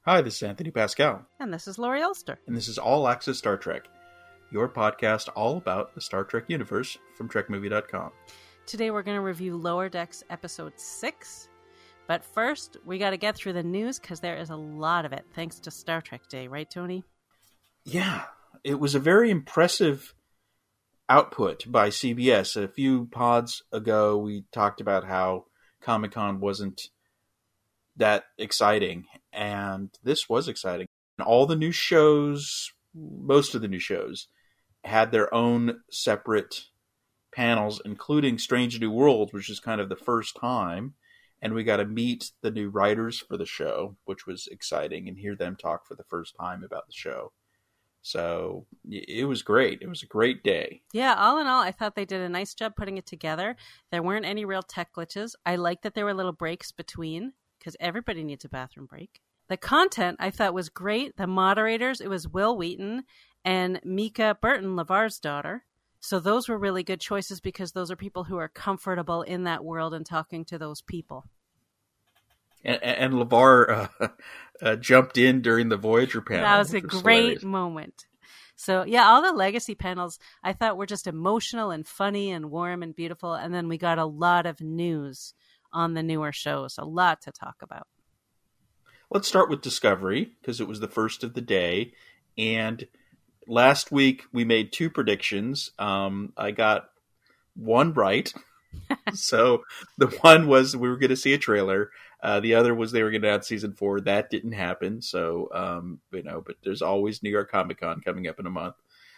Hi, this is Anthony Pascal. And this is Laurie Ulster. And this is All Access Star Trek, your podcast all about the Star Trek universe from TrekMovie.com. Today we're going to review Lower Decks Episode 6. But first, we got to get through the news because there is a lot of it, thanks to Star Trek Day. Right, Tony? Yeah, it was a very impressive output by CBS. A few pods ago, we talked about how Comic-Con wasn't that exciting, and this was exciting. All the new shows, most of the new shows, had their own separate panels, including Strange New Worlds, which is kind of the first time, and we got to meet the new writers for the show, which was exciting, and hear them talk for the first time about the show. So it was great. It was a great day. Yeah, all in all, I thought they did a nice job putting it together. There weren't any real tech glitches. I liked that there were little breaks between, because everybody needs a bathroom break. The content I thought was great. The moderators, it was Will Wheaton and Mika Burton, LeVar's daughter. So those were really good choices because those are people who are comfortable in that world and talking to those people. And LeVar jumped in during the Voyager panel. That was a great moment. So yeah, all the legacy panels I thought were just emotional and funny and warm and beautiful. And then we got a lot of news on the newer shows. A lot to talk about. Let's start with Discovery, because it was the first of the day. And last week we made two predictions. I got one right. So the one was we were going to see a trailer. The other was they were going to add season 4. That didn't happen. So, but there's always New York Comic Con coming up in a month.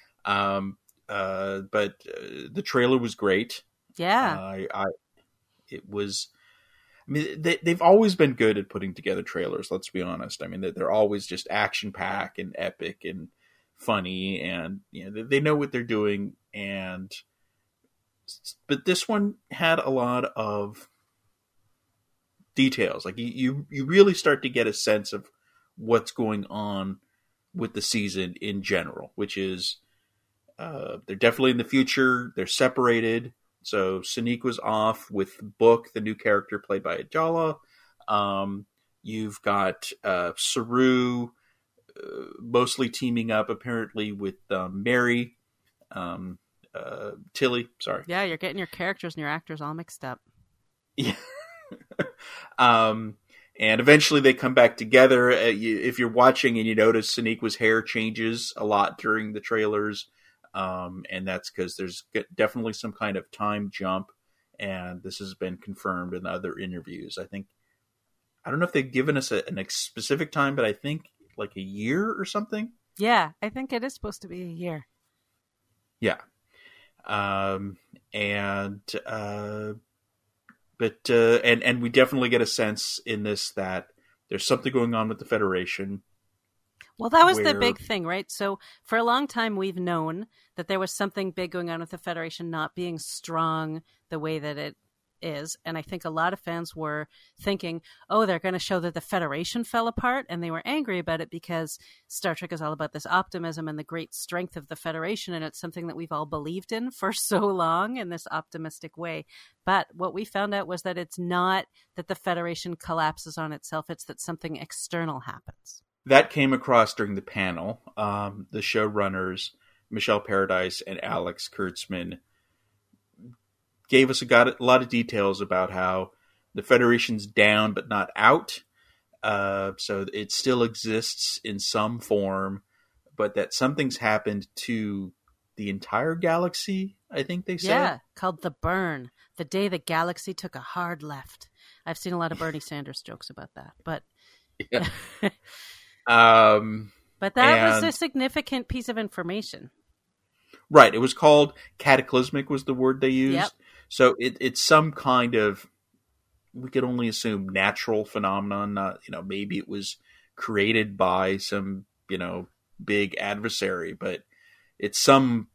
But the trailer was great. Yeah. It was... I mean, they've always been good at putting together trailers, let's be honest. I mean, they're always just action-packed and epic and funny, and they know what they're doing. But this one had a lot of details. Like, you really start to get a sense of what's going on with the season in general, which is they're definitely in the future. They're separated. So Sonique was off with Book, the new character played by Ajala. You've got Saru mostly teaming up apparently with Mary. Tilly, sorry. Yeah, you're getting your characters and your actors all mixed up. Yeah. And eventually they come back together. If you're watching and you notice Sonique's hair changes a lot during the trailers, and that's because there's definitely some kind of time jump, and this has been confirmed in other interviews. I don't know if they've given us a specific time, but I think like a year or something. Yeah, I think it is supposed to be a year. Yeah. And we definitely get a sense in this that there's something going on with the Federation. Well, that was the big thing, right? So for a long time, we've known that there was something big going on with the Federation not being strong the way that it is. And I think a lot of fans were thinking, oh, they're going to show that the Federation fell apart. And they were angry about it because Star Trek is all about this optimism and the great strength of the Federation. And it's something that we've all believed in for so long in this optimistic way. But what we found out was that it's not that the Federation collapses on itself. It's that something external happens. That came across during the panel. The showrunners, Michelle Paradise and Alex Kurtzman, gave us a lot of details about how the Federation's down but not out. So it still exists in some form, but that something's happened to the entire galaxy, I think they said. Yeah, called the burn. The day the galaxy took a hard left. I've seen a lot of Bernie Sanders jokes about that, but... Yeah. But that was a significant piece of information. Right. It was called cataclysmic was the word they used. Yep. So it's some kind of, we could only assume, natural phenomenon. Not, maybe it was created by some, big adversary, but it's some,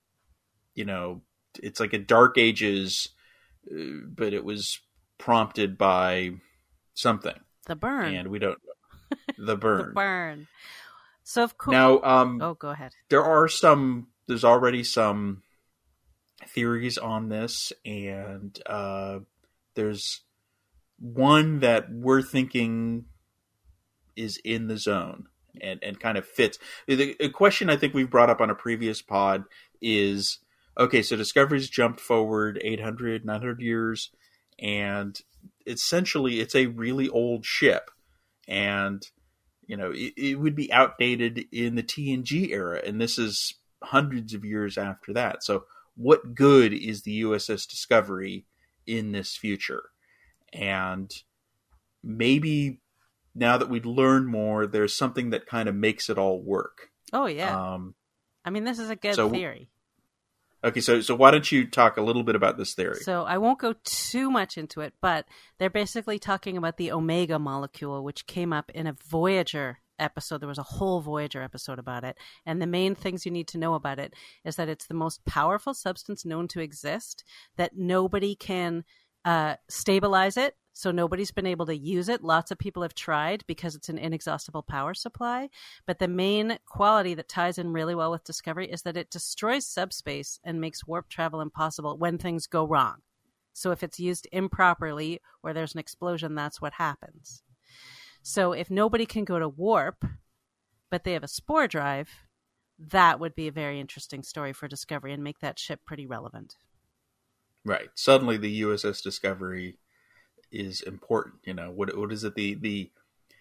it's like a Dark Ages, but it was prompted by something. The burn. And we don't know. The burn. The burn. So of course. Now, go ahead. There's already some theories on this, and there's one that we're thinking is in the zone and kind of fits. The question I think we've brought up on a previous pod is, okay, so Discovery's jumped forward 800, 900 years, and essentially it's a really old ship. And, it would be outdated in the TNG era, and this is hundreds of years after that. So what good is the USS Discovery in this future? And maybe now that we've learned more, there's something that kind of makes it all work. Oh, yeah. This is a good theory. Okay, so why don't you talk a little bit about this theory? So I won't go too much into it, but they're basically talking about the Omega molecule, which came up in a Voyager episode. There was a whole Voyager episode about it. And the main things you need to know about it is that it's the most powerful substance known to exist, that nobody can stabilize it. So nobody's been able to use it. Lots of people have tried because it's an inexhaustible power supply. But the main quality that ties in really well with Discovery is that it destroys subspace and makes warp travel impossible when things go wrong. So if it's used improperly or there's an explosion, that's what happens. So if nobody can go to warp, but they have a spore drive, that would be a very interesting story for Discovery and make that ship pretty relevant. Right. Suddenly the USS Discovery is important. What is it? The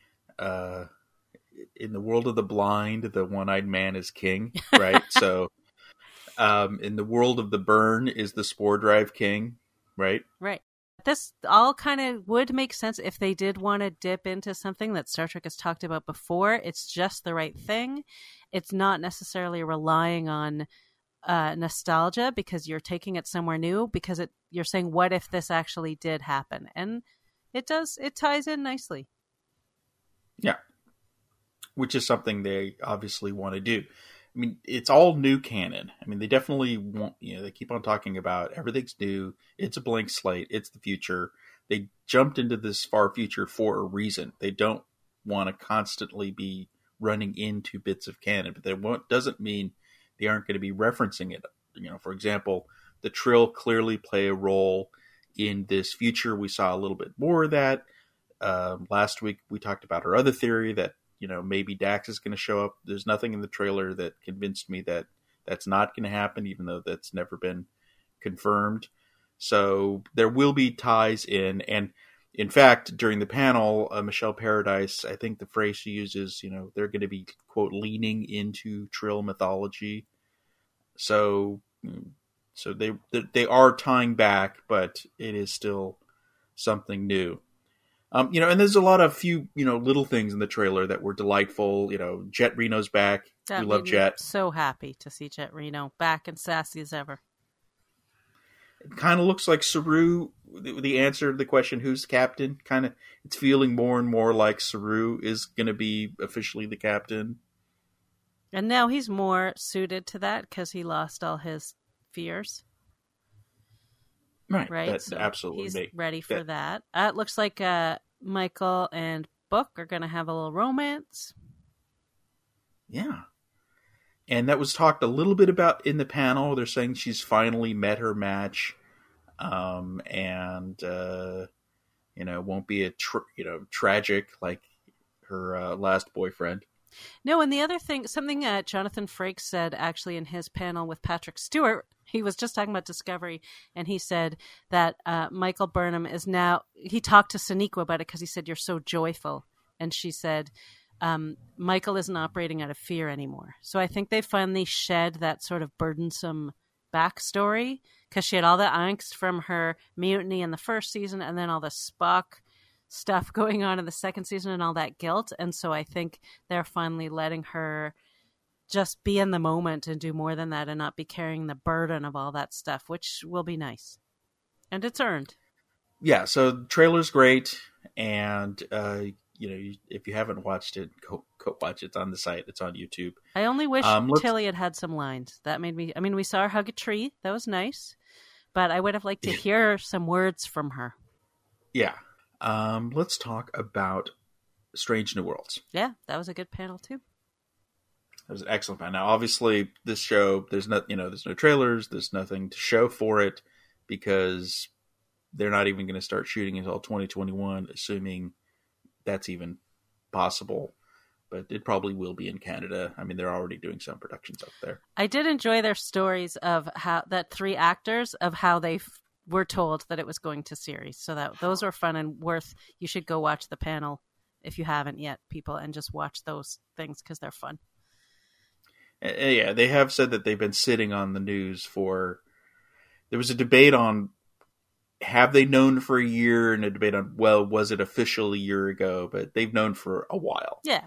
in the world of the blind, the one-eyed man is king, right? So in the world of the burn, is the spore drive king, right? Right. This all kind of would make sense if they did want to dip into something that Star Trek has talked about before. It's just the right thing. It's not necessarily relying on nostalgia because you're taking it somewhere new, because you're saying, what if this actually did happen? And it ties in nicely. Yeah. Which is something they obviously want to do. It's all new canon. They definitely want, they keep on talking about everything's new. It's a blank slate. It's the future. They jumped into this far future for a reason. They don't want to constantly be running into bits of canon, but that doesn't mean they aren't going to be referencing it. For example, the Trill clearly play a role in this future. We saw a little bit more of that. Last week we talked about our other theory that, maybe Dax is going to show up. There's nothing in the trailer that convinced me that that's not going to happen, even though that's never been confirmed. So there will be ties in. And in fact, during the panel, Michelle Paradise, I think the phrase she uses, they're going to be, quote, leaning into Trill mythology. So they are tying back, but it is still something new. And there's a lot of few, little things in the trailer that were delightful. Jet Reno's back. We love Jet. So happy to see Jet Reno back and sassy as ever. It kind of looks like Saru, the answer to the question, who's captain? It's feeling more and more like Saru is going to be officially the captain. And now he's more suited to that because he lost all his fears. Right. Right. That's so absolutely. He's ready for that. It looks like Michael and Book are going to have a little romance. Yeah. And that was talked a little bit about in the panel. They're saying she's finally met her match. And won't be tragic like her last boyfriend. No, and the other thing, something Jonathan Frakes said actually in his panel with Patrick Stewart, he was just talking about Discovery, and he said that Michael Burnham is now, he talked to Sonequa about it because he said, you're so joyful. And she said, Michael isn't operating out of fear anymore. So I think they finally shed that sort of burdensome backstory, because she had all the angst from her mutiny in the first season and then all the Spock stuff going on in the second season and all that guilt. And so I think they're finally letting her just be in the moment and do more than that and not be carrying the burden of all that stuff, which will be nice. And it's earned. Yeah, so the trailer's great. And, if you haven't watched it, go watch it. It's on the site. It's on YouTube. I only wish Tilly had some lines. That made me... we saw her hug a tree. That was nice. But I would have liked to hear some words from her. Yeah. Let's talk about Strange New Worlds. Yeah, that was a good panel too. That was an excellent panel. Now, obviously, this show, there's no trailers, there's nothing to show for it because they're not even going to start shooting until 2021, assuming that's even possible, but it probably will be in Canada. I mean, they're already doing some productions up there. I did enjoy their stories of how that 3 actors of how they were told that it was going to series. So that those were fun and worth. You should go watch the panel if you haven't yet, people, and just watch those things because they're fun. Yeah, they have said that they've been sitting on the news for. There was a debate on have they known for a year, and a debate on, well, was it official a year ago? But they've known for a while. Yeah.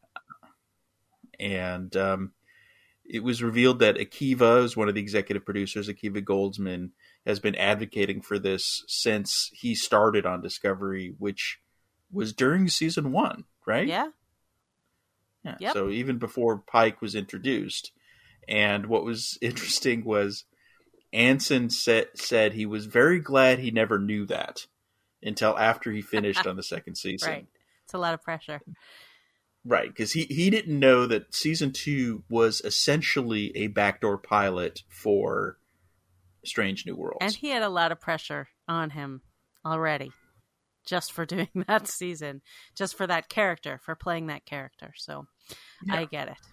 And it was revealed that Akiva is one of the executive producers. Akiva Goldsman has been advocating for this since he started on Discovery, which was during season 1, right? Yeah. Yeah. Yep. So even before Pike was introduced. And what was interesting was Anson said he was very glad he never knew that until after he finished on the second season. Right. It's a lot of pressure. Right, because he didn't know that season 2 was essentially a backdoor pilot for Strange New Worlds. And he had a lot of pressure on him already just for doing that season, just for that character, for playing that character. So yeah. I get it.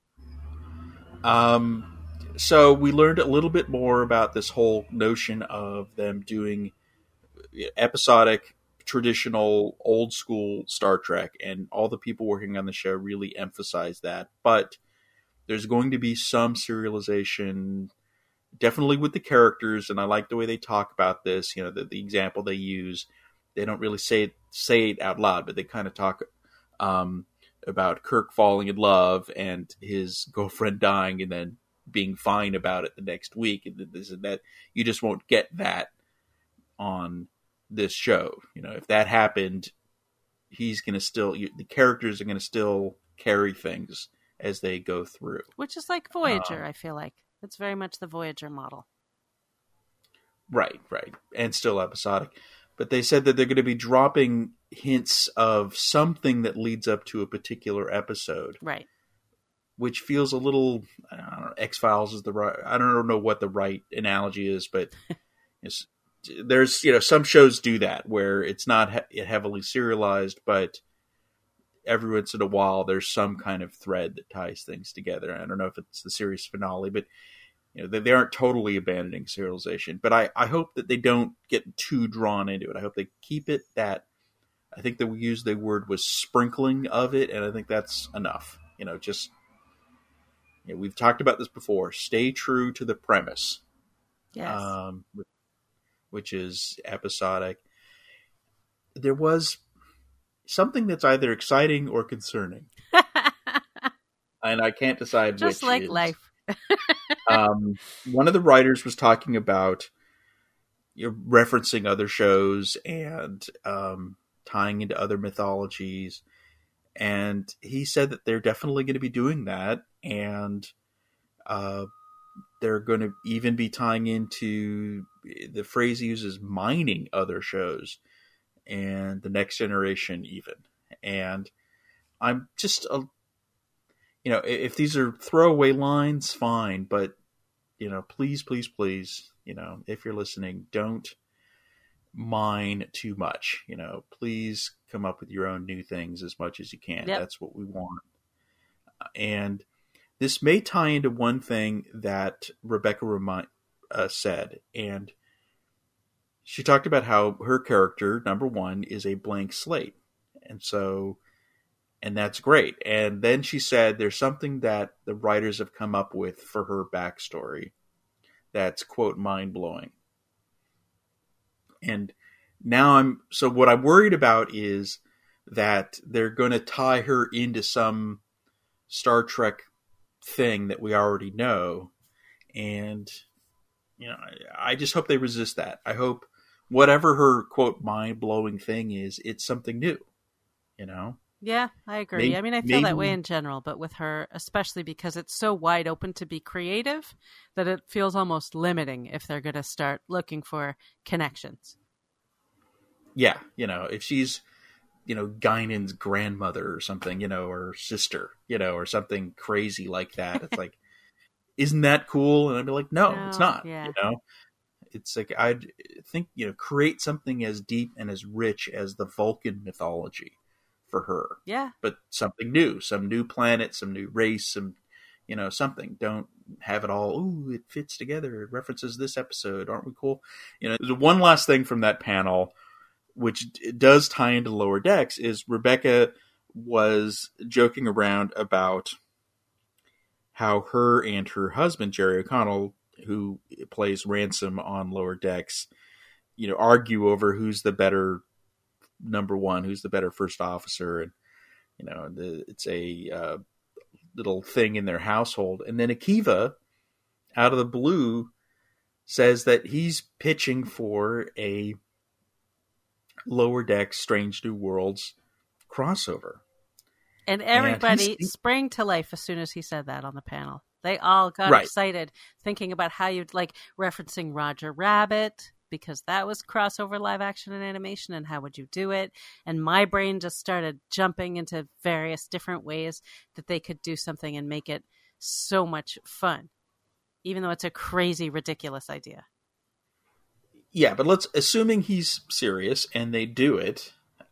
So we learned a little bit more about this whole notion of them doing episodic, traditional, old school Star Trek, and all the people working on the show really emphasize that. But there's going to be some serialization, definitely with the characters, and I like the way they talk about this. You know, the example they use, they don't really say it out loud, but they kind of talk about Kirk falling in love and his girlfriend dying, and then being fine about it the next week, and this and that. You just won't get that on this show. You know, if that happened, he's going to still, the characters are going to still carry things as they go through. Which is like Voyager, I feel like. It's very much the Voyager model. Right. And still episodic. But they said that they're going to be dropping hints of something that leads up to a particular episode. Right. Which feels a little, I don't know, X-Files is the right, I don't know what the right analogy is, but there's, some shows do that where it's not heavily serialized, but every once in a while there's some kind of thread that ties things together. I don't know if it's the series finale, but they aren't totally abandoning serialization. But I hope that they don't get too drawn into it. I hope they keep it that, I think that we used the word was sprinkling of it, and I think that's enough. We've talked about this before. Stay true to the premise. Yes. Which is episodic. There was something that's either exciting or concerning. And I can't decide just which like is. Life. One of the writers was talking about referencing other shows and tying into other mythologies. And he said that they're definitely going to be doing that. And they're going to even be tying into, the phrase he uses, mining other shows and the Next Generation even. And I'm just, if these are throwaway lines, fine. But, please, if you're listening, don't mine too much. Please come up with your own new things as much as you can. Yep. That's what we want. And this may tie into one thing that Rebecca said, and she talked about how her character, number one, is a blank slate. And that's great. And then she said there's something that the writers have come up with for her backstory that's, quote, mind-blowing. And now so what I'm worried about is that they're going to tie her into some Star Trek thing that we already know. And, I just hope they resist that. I hope whatever her, quote, mind-blowing thing is, it's something new, Yeah, I agree. I feel that way in general, but with her, especially because it's so wide open to be creative that it feels almost limiting if they're going to start looking for connections. Yeah, if she's, Guinan's grandmother or something, or sister, or something crazy like that. It's like, isn't that cool? And I'd be like, no, it's not, yeah. It's like, I'd think, create something as deep and as rich as the Vulcan mythology for her. Yeah. But something new, some new planet, some new race, some, something. Don't have it all, ooh, it fits together. It references this episode. Aren't we cool? There's one last thing from that panel, which does tie into Lower Decks, is Rebecca was joking around about how her and her husband, Jerry O'Connell, who plays Ransom on Lower Decks, argue over who's the better number one, who's the better first officer. And, it's a little thing in their household. And then Akiva, out of the blue, says that he's pitching for a Lower Decks Strange New Worlds crossover. And everybody sprang to life as soon as he said that on the panel. They all got excited, thinking about how you'd referencing Roger Rabbit, because that was crossover live action and animation, and how would you do it? And my brain just started jumping into various different ways that they could do something and make it so much fun, even though it's a crazy, ridiculous idea. Yeah, but assuming he's serious and they do it,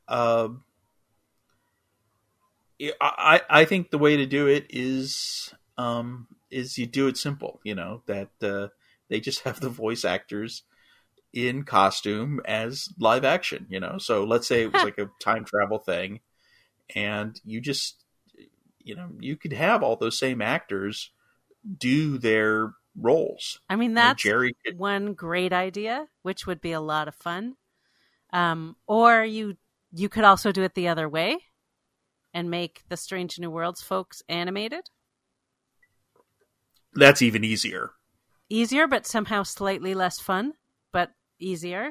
I think the way to do it is you do it simple, that they just have the voice actors in costume as live action, So let's say it was like a time travel thing, and you just, you could have all those same actors do their roles. I mean, that's one great idea, which would be a lot of fun. Or you could also do it the other way and make the Strange New Worlds folks animated. That's even easier. Easier, but somehow slightly less fun, but easier.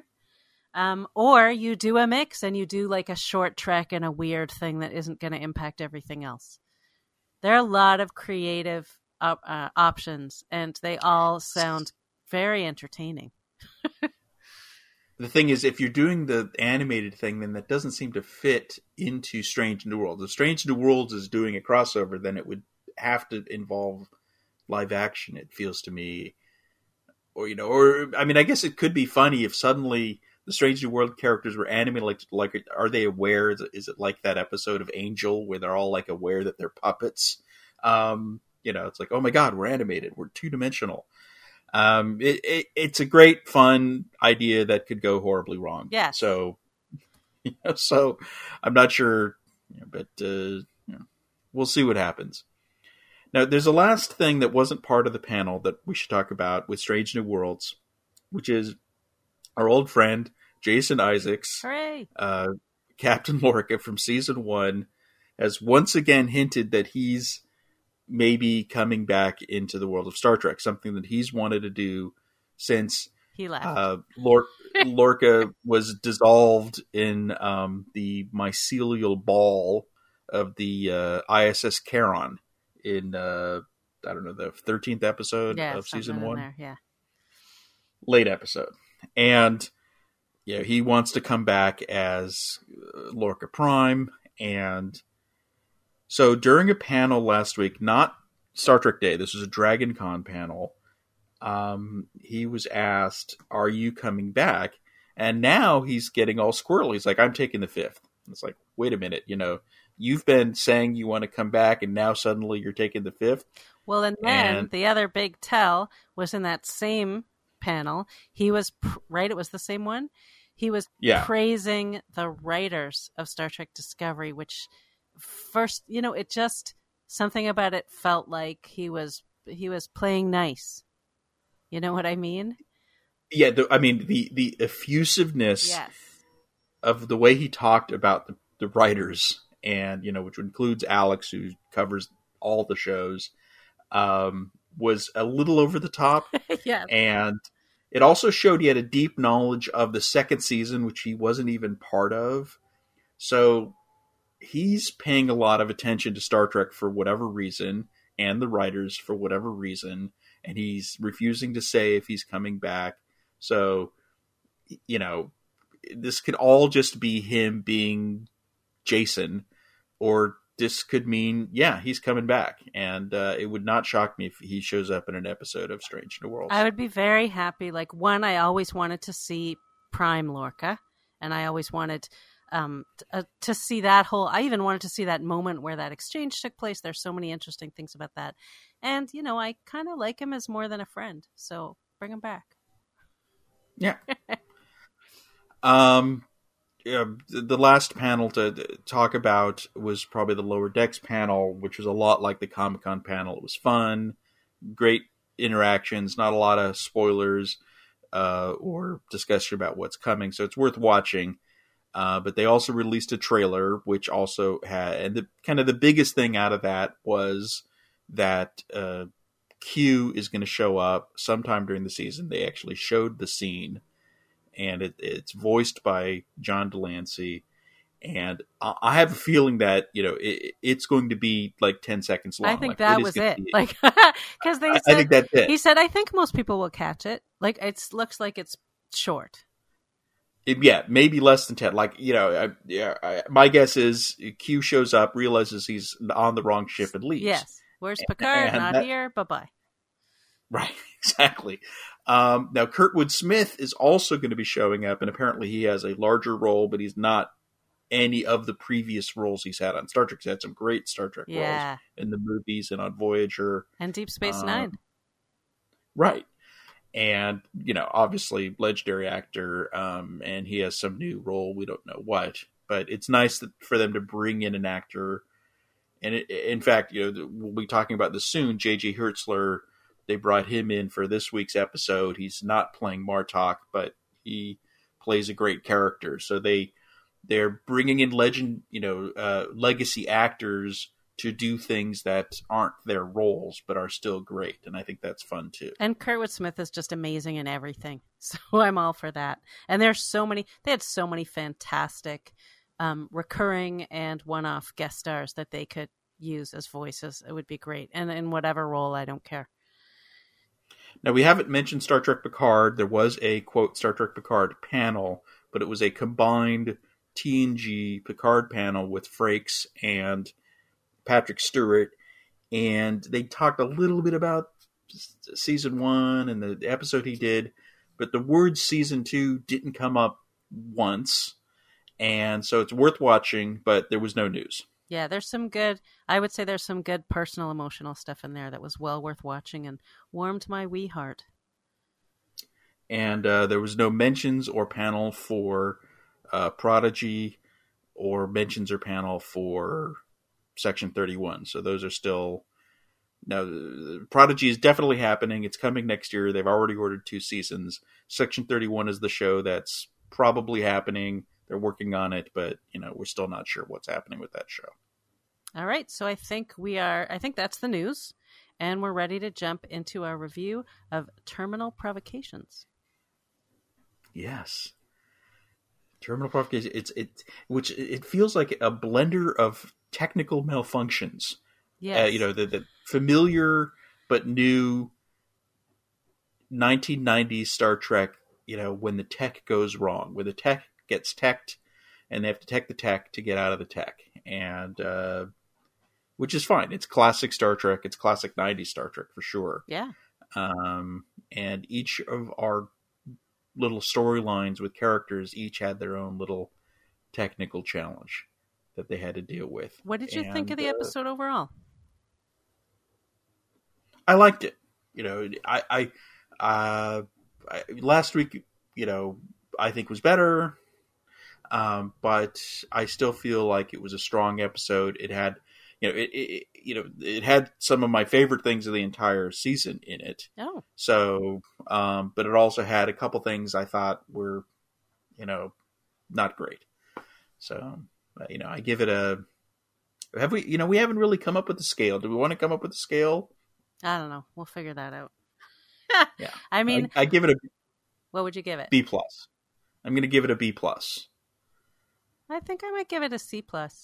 Or you do a mix and you do like a short trek and a weird thing that isn't going to impact everything else. There are a lot of creative options, and they all sound very entertaining. The thing is, if you're doing the animated thing, then that doesn't seem to fit into Strange New Worlds. If Strange New Worlds is doing a crossover, then it would have to involve live action, it feels to me. Or, I mean, I guess it could be funny if suddenly the Strange New World characters were animated like are they aware? Is it like that episode of Angel where they're all aware that they're puppets? It's like, oh my God, we're animated. We're two-dimensional. It's a great, fun idea that could go horribly wrong. Yeah. So, so I'm not sure, but we'll see what happens. Now, there's a last thing that wasn't part of the panel that we should talk about with Strange New Worlds, which is our old friend Jason Isaacs, hooray, Captain Lorca from season 1, has once again hinted that he's maybe coming back into the world of Star Trek, something that he's wanted to do since he left. Lorca was dissolved in the mycelial ball of the ISS Charon in the 13th episode of season 1. There, yeah. Late episode. And he wants to come back as Lorca Prime. And so during a panel last week, not Star Trek Day, this was a Dragon Con panel, he was asked, are you coming back? And now he's getting all squirrely. He's like, I'm taking the 5th. It's like, wait a minute, you've been saying you want to come back, and now suddenly you're taking the 5th? Well, and then the other big tell was in that same panel. He was, right? It was the same one? He was praising the writers of Star Trek Discovery, which first, it just, something about it felt like he was playing nice. You know what I mean? Yeah, the effusiveness of the way he talked about the writers, and which includes Alex, who covers all the shows, was a little over the top. Yeah, and it also showed he had a deep knowledge of the second season, which he wasn't even part of. So he's paying a lot of attention to Star Trek for whatever reason, and the writers for whatever reason, and he's refusing to say if he's coming back. So, this could all just be him being Jason, or this could mean, he's coming back. And it would not shock me if he shows up in an episode of Strange New Worlds. I would be very happy. I always wanted to see Prime Lorca, and I always wanted to see that whole, I even wanted to see that moment where that exchange took place. There's so many interesting things about that. And, I kind of like him as more than a friend. So bring him back. Yeah. The last panel to talk about was probably the Lower Decks panel, which was a lot like the Comic-Con panel. It was fun, great interactions, not a lot of spoilers or discussion about what's coming, so it's worth watching. But they also released a trailer, which also had, and the biggest thing out of that was that Q is going to show up sometime during the season. They actually showed the scene, and it's voiced by John Delancey. And I have a feeling that, it's going to be like 10 seconds long. I think that was it. Like, because I think that's it. He said, I think most people will catch it. Like, it looks like it's short. Maybe less than 10. Like, my guess is Q shows up, realizes he's on the wrong ship, and leaves. Yes. Where's Picard? Not here. Bye-bye. Right. Exactly. Now, Kurtwood Smith is also going to be showing up, and apparently he has a larger role, but he's not any of the previous roles he's had on Star Trek. He's had some great Star Trek roles in the movies and on Voyager. And Deep Space Nine. Right. And, obviously legendary actor, and he has some new role. We don't know what, but it's nice for them to bring in an actor. And in fact, we'll be talking about this soon. J.J. Hertzler, they brought him in for this week's episode. He's not playing Martok, but he plays a great character. So they're bringing in legacy actors to do things that aren't their roles, but are still great. And I think that's fun too. And Kurtwood Smith is just amazing in everything. So I'm all for that. And they had so many fantastic recurring and one-off guest stars that they could use as voices. It would be great. And in whatever role, I don't care. Now, we haven't mentioned Star Trek Picard. There was a, quote, Star Trek Picard panel, but it was a combined TNG Picard panel with Frakes and Patrick Stewart, and they talked a little bit about season 1 and the episode he did, but the word season 2 didn't come up once, and so it's worth watching, but there was no news. Yeah, there's some good personal emotional stuff in there that was well worth watching and warmed my wee heart. And there was no mentions or panel for Prodigy, or mentions or panel for Section 31. So those are still... Now, Prodigy is definitely happening. It's coming next year. They've already ordered 2 seasons. Section 31 is the show that's probably happening. They're working on it, but, we're still not sure what's happening with that show. All right. So I think that's the news. And we're ready to jump into our review of Terminal Provocations. Yes. Terminal Provocation. It feels like a blender of technical malfunctions. Yes. The familiar but new 1990s Star Trek, when the tech goes wrong, when the tech gets teched and they have to tech the tech to get out of the tech. And, which is fine. It's classic Star Trek. It's classic 90s Star Trek for sure. Yeah. And each of our little storylines with characters each had their own little technical challenge that they had to deal with. What did you think of the episode overall? I liked it. I last week, I think was better. But I still feel like it was a strong episode. It had, it had some of my favorite things of the entire season in it. Oh. So, but it also had a couple things I thought were, not great. So, I give it we haven't really come up with a scale. Do we want to come up with a scale? I don't know. We'll figure that out. Yeah. I mean, I give it a... What would you give it? B+. I'm going to give it a B+. I think I might give it a C+.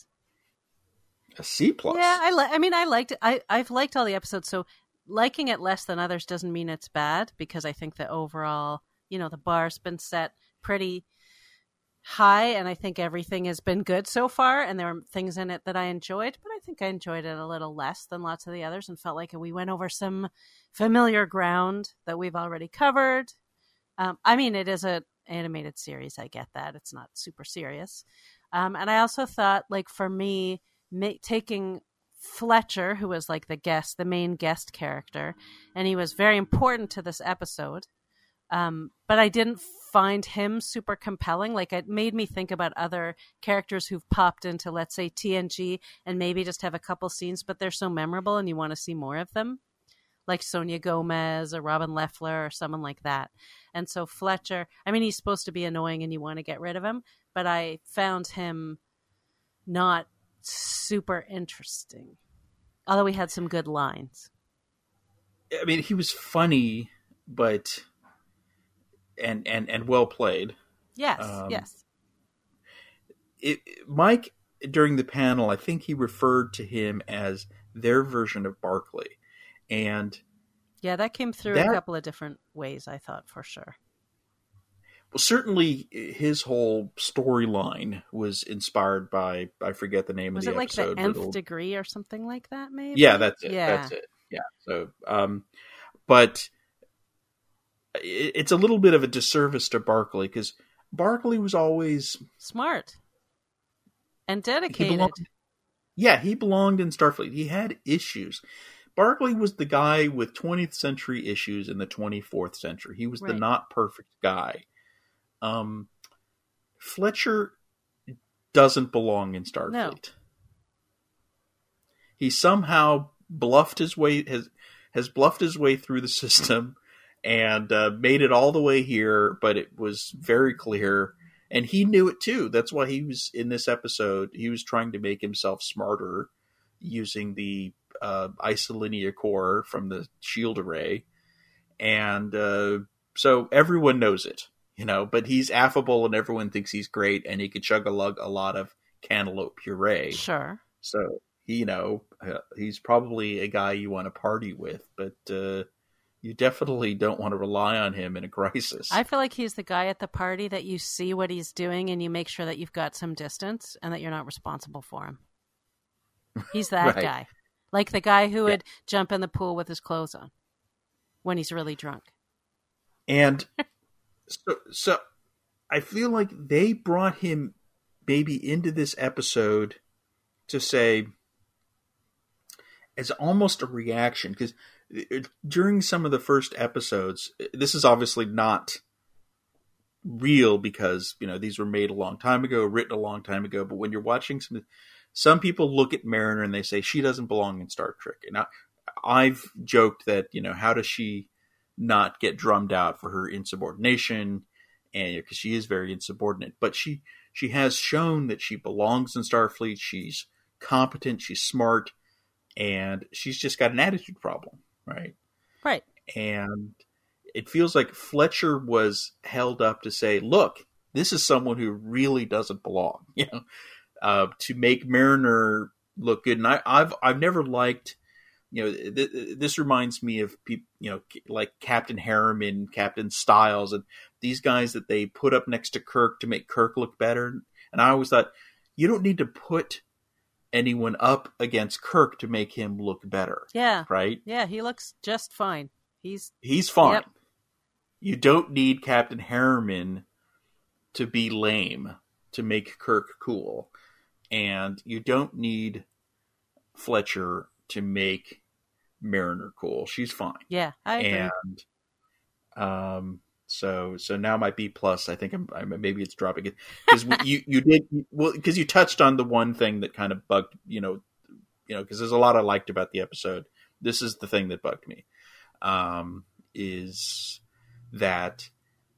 A C+? Yeah, I liked it. I've liked all the episodes, so liking it less than others doesn't mean it's bad, because I think that overall, the bar's been set pretty high, and I think everything has been good so far, and there were things in it that I enjoyed, but I think I enjoyed it a little less than lots of the others and felt like we went over some familiar ground that we've already covered. It is an animated series. I get that. It's not super serious. And I also thought, like, for me, taking Fletcher, who was like the main guest character, and he was very important to this episode. But I didn't find him super compelling. Like, it made me think about other characters who've popped into, let's say, TNG and maybe just have a couple scenes, but they're so memorable and you want to see more of them. Like Sonia Gomez or Robin Leffler or someone like that. And so Fletcher, I mean, he's supposed to be annoying and you want to get rid of him, but I found him not super interesting. Although he had some good lines. I mean, he was funny, but and well played. Yes, yes. Mike, during the panel, I think he referred to him as their version of Barclay. And yeah, that came through a couple of different ways, I thought, for sure. Well, certainly his whole storyline was inspired by, I forget the name of the episode. Was it like the Nth Degree or something like that, maybe? Yeah, that's it. Yeah. That's it. Yeah. So, but it's a little bit of a disservice to Barclay because Barclay was always smart and dedicated. He belonged in Starfleet. He had issues. Barclay was the guy with 20th century issues in the 24th century. He was the not perfect guy. Fletcher doesn't belong in Starfleet. No. He somehow bluffed his way has bluffed his way through the system and made it all the way here, but it was very clear, and he knew it too. That's why he was in this episode. He was trying to make himself smarter using the isolinear core from the shield array, and so everyone knows it. But he's affable and everyone thinks he's great and he could chug-a-lug a lot of cantaloupe puree. Sure. So, he's probably a guy you want to party with, but you definitely don't want to rely on him in a crisis. I feel like he's the guy at the party that you see what he's doing and you make sure that you've got some distance and that you're not responsible for him. He's that guy. Like the guy who would jump in the pool with his clothes on when he's really drunk. And... So I feel like they brought him maybe into this episode to say, as almost a reaction, because during some of the first episodes, this is obviously not real because, these were made a long time ago, written a long time ago, but when you're watching some people look at Mariner and they say, she doesn't belong in Star Trek. And I've joked that, how does she not get drummed out for her insubordination, and because she is very insubordinate, but she has shown that she belongs in Starfleet. She's competent, she's smart, and she's just got an attitude problem, right? Right. And it feels like Fletcher was held up to say, look, this is someone who really doesn't belong, to make Mariner look good. And I've never liked. This reminds me of people, like Captain Harriman, Captain Styles, and these guys that they put up next to Kirk to make Kirk look better. And I always thought, you don't need to put anyone up against Kirk to make him look better. Yeah. Right? Yeah, he looks just fine. He's fine. Yep. You don't need Captain Harriman to be lame to make Kirk cool. And you don't need Fletcher to make Mariner cool. She's fine. Yeah, I agree. And so now my B plus, I think I'm maybe it's dropping it because you did because you touched on the one thing that kind of bugged because there's a lot I liked about the episode. This is the thing that bugged me, is that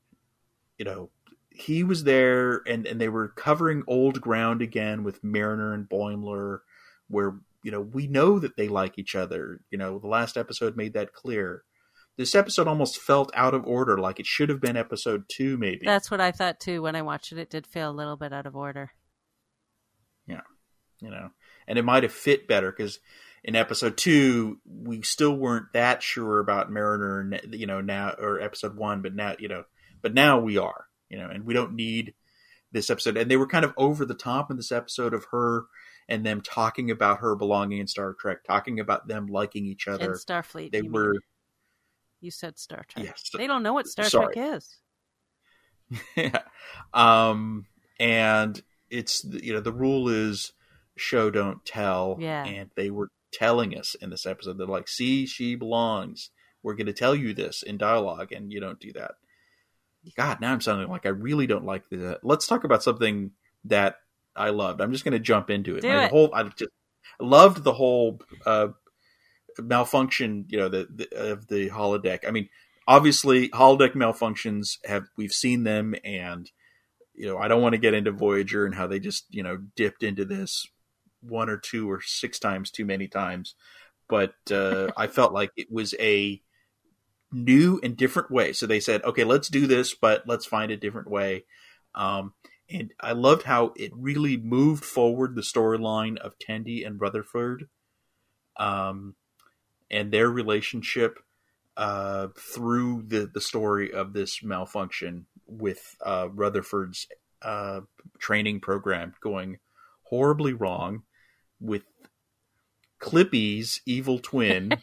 he was there and they were covering old ground again with Mariner and Boimler, where we know that they like each other. The last episode made that clear. This episode almost felt out of order, like it should have been episode 2, maybe. That's what I thought too when I watched it. It did feel a little bit out of order. Yeah, and it might have fit better because in episode 2 we still weren't that sure about Mariner, now, or episode 1, but now we are, and we don't need this episode. And they were kind of over the top in this episode of her and them talking about her belonging in Star Trek, talking about them liking each other. In Starfleet. They were. You said Star Trek. Yes. They don't know what Star Trek is. Yeah. And it's, the rule is show, don't tell. Yeah. And they were telling us in this episode, they're like, see, she belongs. We're going to tell you this in dialogue, and you don't do that. God, now I'm sounding like I really don't like that. Let's talk about something that I loved. I'm just going to jump into it. I just loved the whole malfunction, of the holodeck. I mean, obviously, holodeck malfunctions we've seen them, and I don't want to get into Voyager and how they just dipped into this 1 or 2 or 6 times too many times, but I felt like it was a new and different way. So they said, okay, let's do this, but let's find a different way. And I loved how it really moved forward the storyline of Tendi and Rutherford, and their relationship through the story of this malfunction with Rutherford's training program going horribly wrong, with Clippy's evil twin,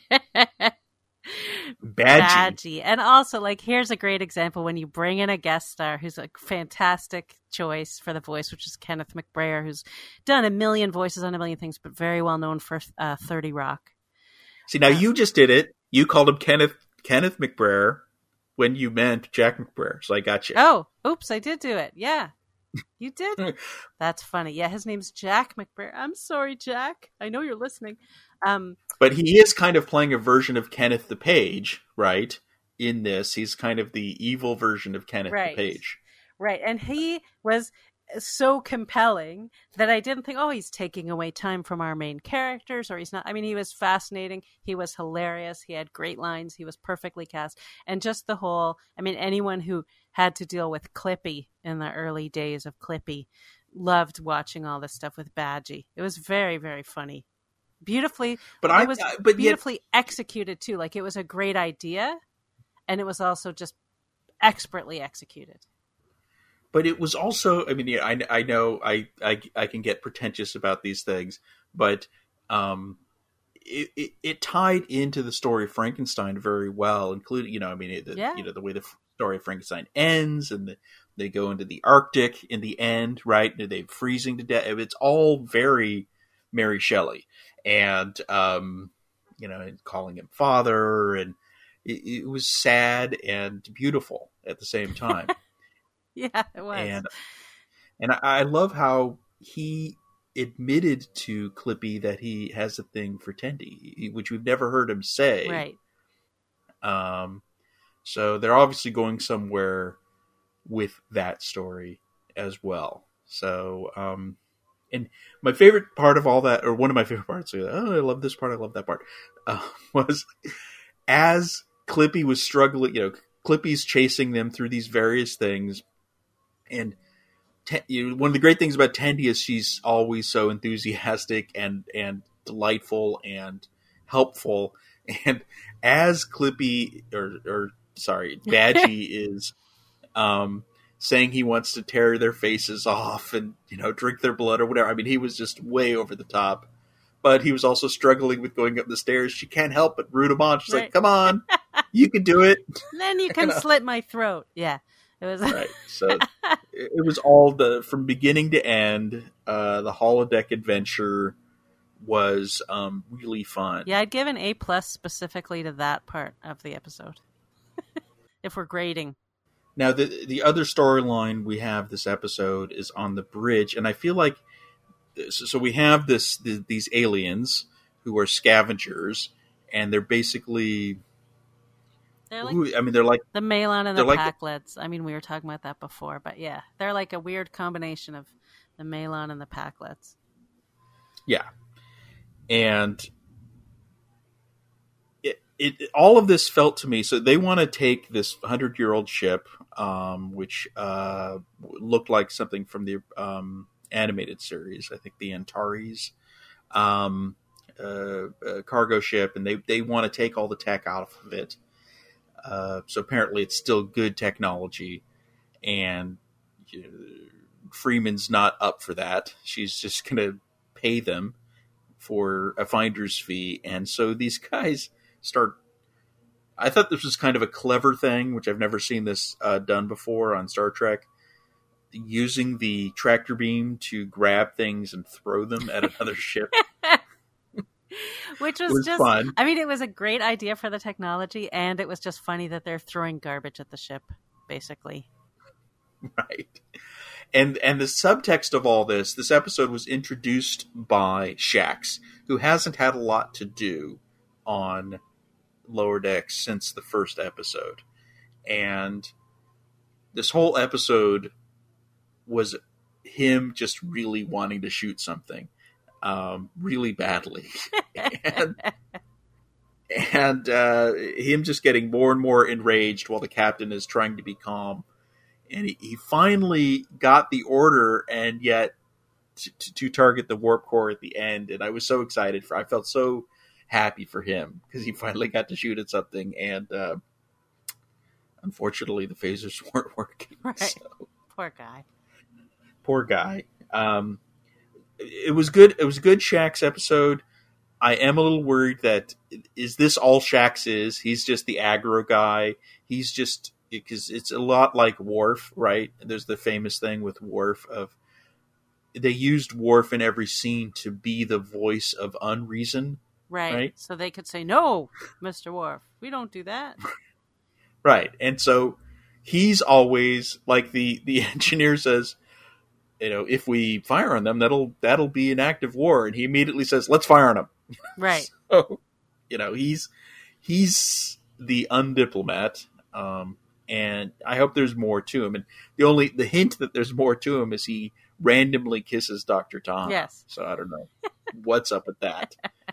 Badgie. And also, here's a great example when you bring in a guest star who's a fantastic choice for the voice, which is Kenneth McBrayer, who's done a million voices on a million things, but very well known for 30 Rock. See, now you just did it. You called him Kenneth McBrayer when you meant Jack McBrayer, so I got you. Oh, oops, I did do it. Yeah, you did. That's funny. Yeah, his name's Jack McBrayer. I'm sorry, Jack. I know you're listening. But he is kind of playing a version of Kenneth the Page, right? In this, he's kind of the evil version of Kenneth the Page. Right, and he was so compelling that I didn't think, oh, he's taking away time from our main characters, or he's not. I mean, he was fascinating. He was hilarious. He had great lines. He was perfectly cast. And just the whole, anyone who had to deal with Clippy in the early days of Clippy loved watching all this stuff with Badgie. It was very, very funny. Beautifully, beautifully executed too. It was a great idea, and it was also just expertly executed. But it was also, I know I can get pretentious about these things, but it tied into the story of Frankenstein very well, including, the way the story of Frankenstein ends, and they go into the Arctic in the end, right? They're freezing to death. It's all very Mary Shelley, and calling him father, and it was sad and beautiful at the same time. Yeah, it was. And I love how he admitted to Clippy that he has a thing for Tendi, which we've never heard him say. Right. So they're obviously going somewhere with that story as well. So, and my favorite part of all that, or one of my favorite parts, I love this part, I love that part, was as Clippy was struggling, Clippy's chasing them through these various things. And one of the great things about Tendi is she's always so enthusiastic and delightful and helpful. And as Clippy, Badgie is saying he wants to tear their faces off and drink their blood or whatever. He was just way over the top. But he was also struggling with going up the stairs. She can't help but root him on. She's like, "Come on, you can do it." Then you can slit my throat. Yeah. It was right. So it was all from beginning to end. The holodeck adventure was really fun. Yeah, I'd give an A+ specifically to that part of the episode. If we're grading. Now, the other storyline we have this episode is on the bridge, and I feel like so we have these aliens who are scavengers, and they're basically. They're like the Malon and the Packlets. We were talking about that before, but yeah, they're like a weird combination of the Malon and the Packlets. Yeah, and it all of this felt to me. So they want to take this 100-year-old ship, which looked like something from the animated series. I think the Antares cargo ship, and they want to take all the tech out of it. So apparently it's still good technology, and Freeman's not up for that. She's just going to pay them for a finder's fee. And so these guys I thought this was kind of a clever thing, which I've never seen this done before on Star Trek. using the tractor beam to grab things and throw them at another ship. Which was just fun. I mean, it was a great idea for the technology, and it was just funny that they're throwing garbage at the ship, basically. Right. And the subtext of all this episode was introduced by Shax, who hasn't had a lot to do on Lower Decks since the first episode. And this whole episode was him just really wanting to shoot something. Really badly. and him just getting more and more enraged while the captain is trying to be calm. And he finally got the order, and yet to target the warp core at the end. And I was so excited I felt so happy for him because he finally got to shoot at something. And unfortunately, the phasers weren't working. Right. So. Poor guy. It was good. It was a good Shax episode. I am a little worried that is this all Shax is? He's just the aggro guy. He's just because it's a lot like Worf, right? There's the famous thing with Worf of they used Worf in every scene to be the voice of unreason, right? So they could say, "No, Mr. Worf, we don't do that." Right, and so he's always like the engineer says. If we fire on them, that'll be an act of war. And he immediately says, "Let's fire on them." Right. So, he's the undiplomat. And I hope there's more to him. And the hint that there's more to him is he randomly kisses Dr. Tom. Yes. So I don't know what's up with that.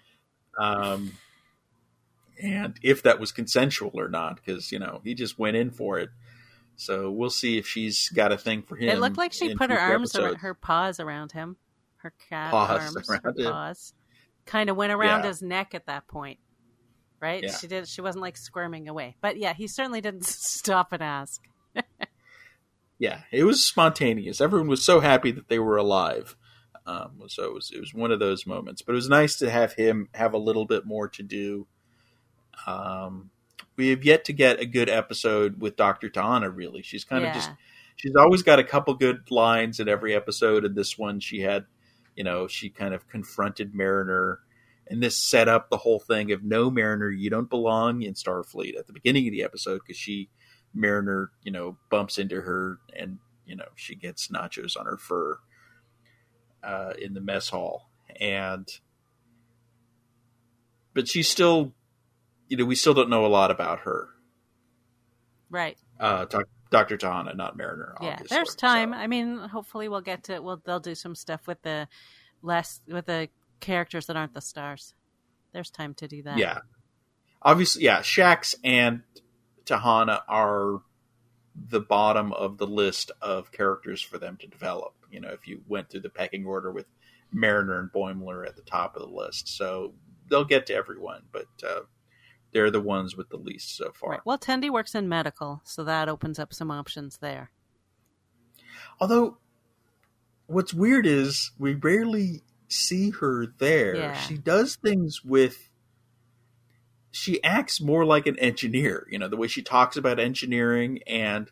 And if that was consensual or not, because, he just went in for it. So we'll see if she's got a thing for him. It looked like she put her arms around her paws around him. Her cat arms, her paws. Kind of went around his neck at that point. Right? Yeah. She wasn't like squirming away. But yeah, he certainly didn't stop and ask. Yeah, it was spontaneous. Everyone was so happy that they were alive. So it was one of those moments. But it was nice to have him have a little bit more to do. We have yet to get a good episode with Dr. T'Ana, really. She's kind of she's always got a couple good lines in every episode. And this one she had, she kind of confronted Mariner. And this set up the whole thing of no, Mariner, you don't belong in Starfleet at the beginning of the episode because Mariner, bumps into her and, she gets nachos on her fur in the mess hall. But she's still... we still don't know a lot about her. Right. Dr. T'Ana, not Mariner, obviously. Yeah, there's time. So. I mean, hopefully we'll get to... they'll do some stuff with the characters that aren't the stars. There's time to do that. Yeah. Obviously, Shax and T'Ana are the bottom of the list of characters for them to develop. If you went through the pecking order with Mariner and Boimler at the top of the list. So they'll get to everyone, but... they're the ones with the least so far. Right. Well, Tendi works in medical, so that opens up some options there. Although, what's weird is we rarely see her there. Yeah. She does things with... She acts more like an engineer, the way she talks about engineering, and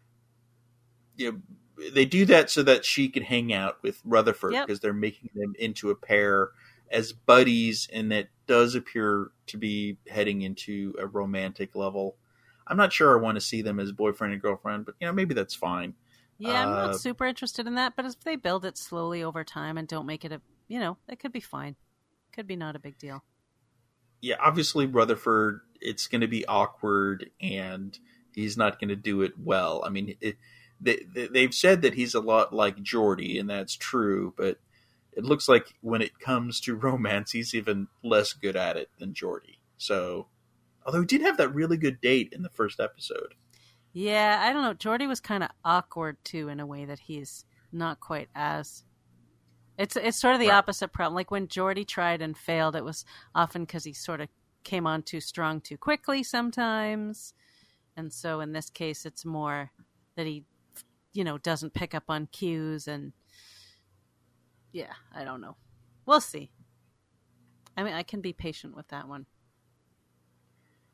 they do that so that she can hang out with Rutherford because they're making them into a pair as buddies, and that does appear to be heading into a romantic level. I'm not sure I want to see them as boyfriend and girlfriend, but maybe that's fine. Yeah, I'm not super interested in that, but if they build it slowly over time and don't make it it could be fine. Could be not a big deal. Yeah, obviously Rutherford, it's going to be awkward, and he's not going to do it well. I mean, they've said that he's a lot like Geordi, and that's true, but it looks like when it comes to romance, he's even less good at it than Geordi. So, although he did have that really good date in the first episode. Yeah, I don't know. Geordi was kind of awkward, too, in a way that he's not quite as... It's sort of the opposite problem. Like when Geordi tried and failed, it was often because he sort of came on too strong too quickly sometimes. And so in this case, it's more that he, doesn't pick up on cues and... Yeah, I don't know. We'll see. I mean, I can be patient with that one.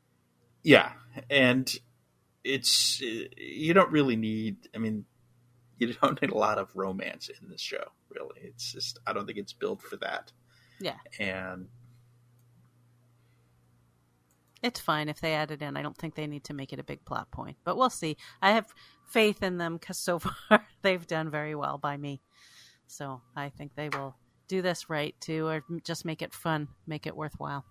Yeah, and you don't really need... I mean, You don't need a lot of romance in this show, really. It's just, I don't think it's built for that. Yeah. And it's fine if they add it in. I don't think they need to make it a big plot point, but we'll see. I have faith in them because so far they've done very well by me. So I think they will do this right too, or just make it fun, make it worthwhile.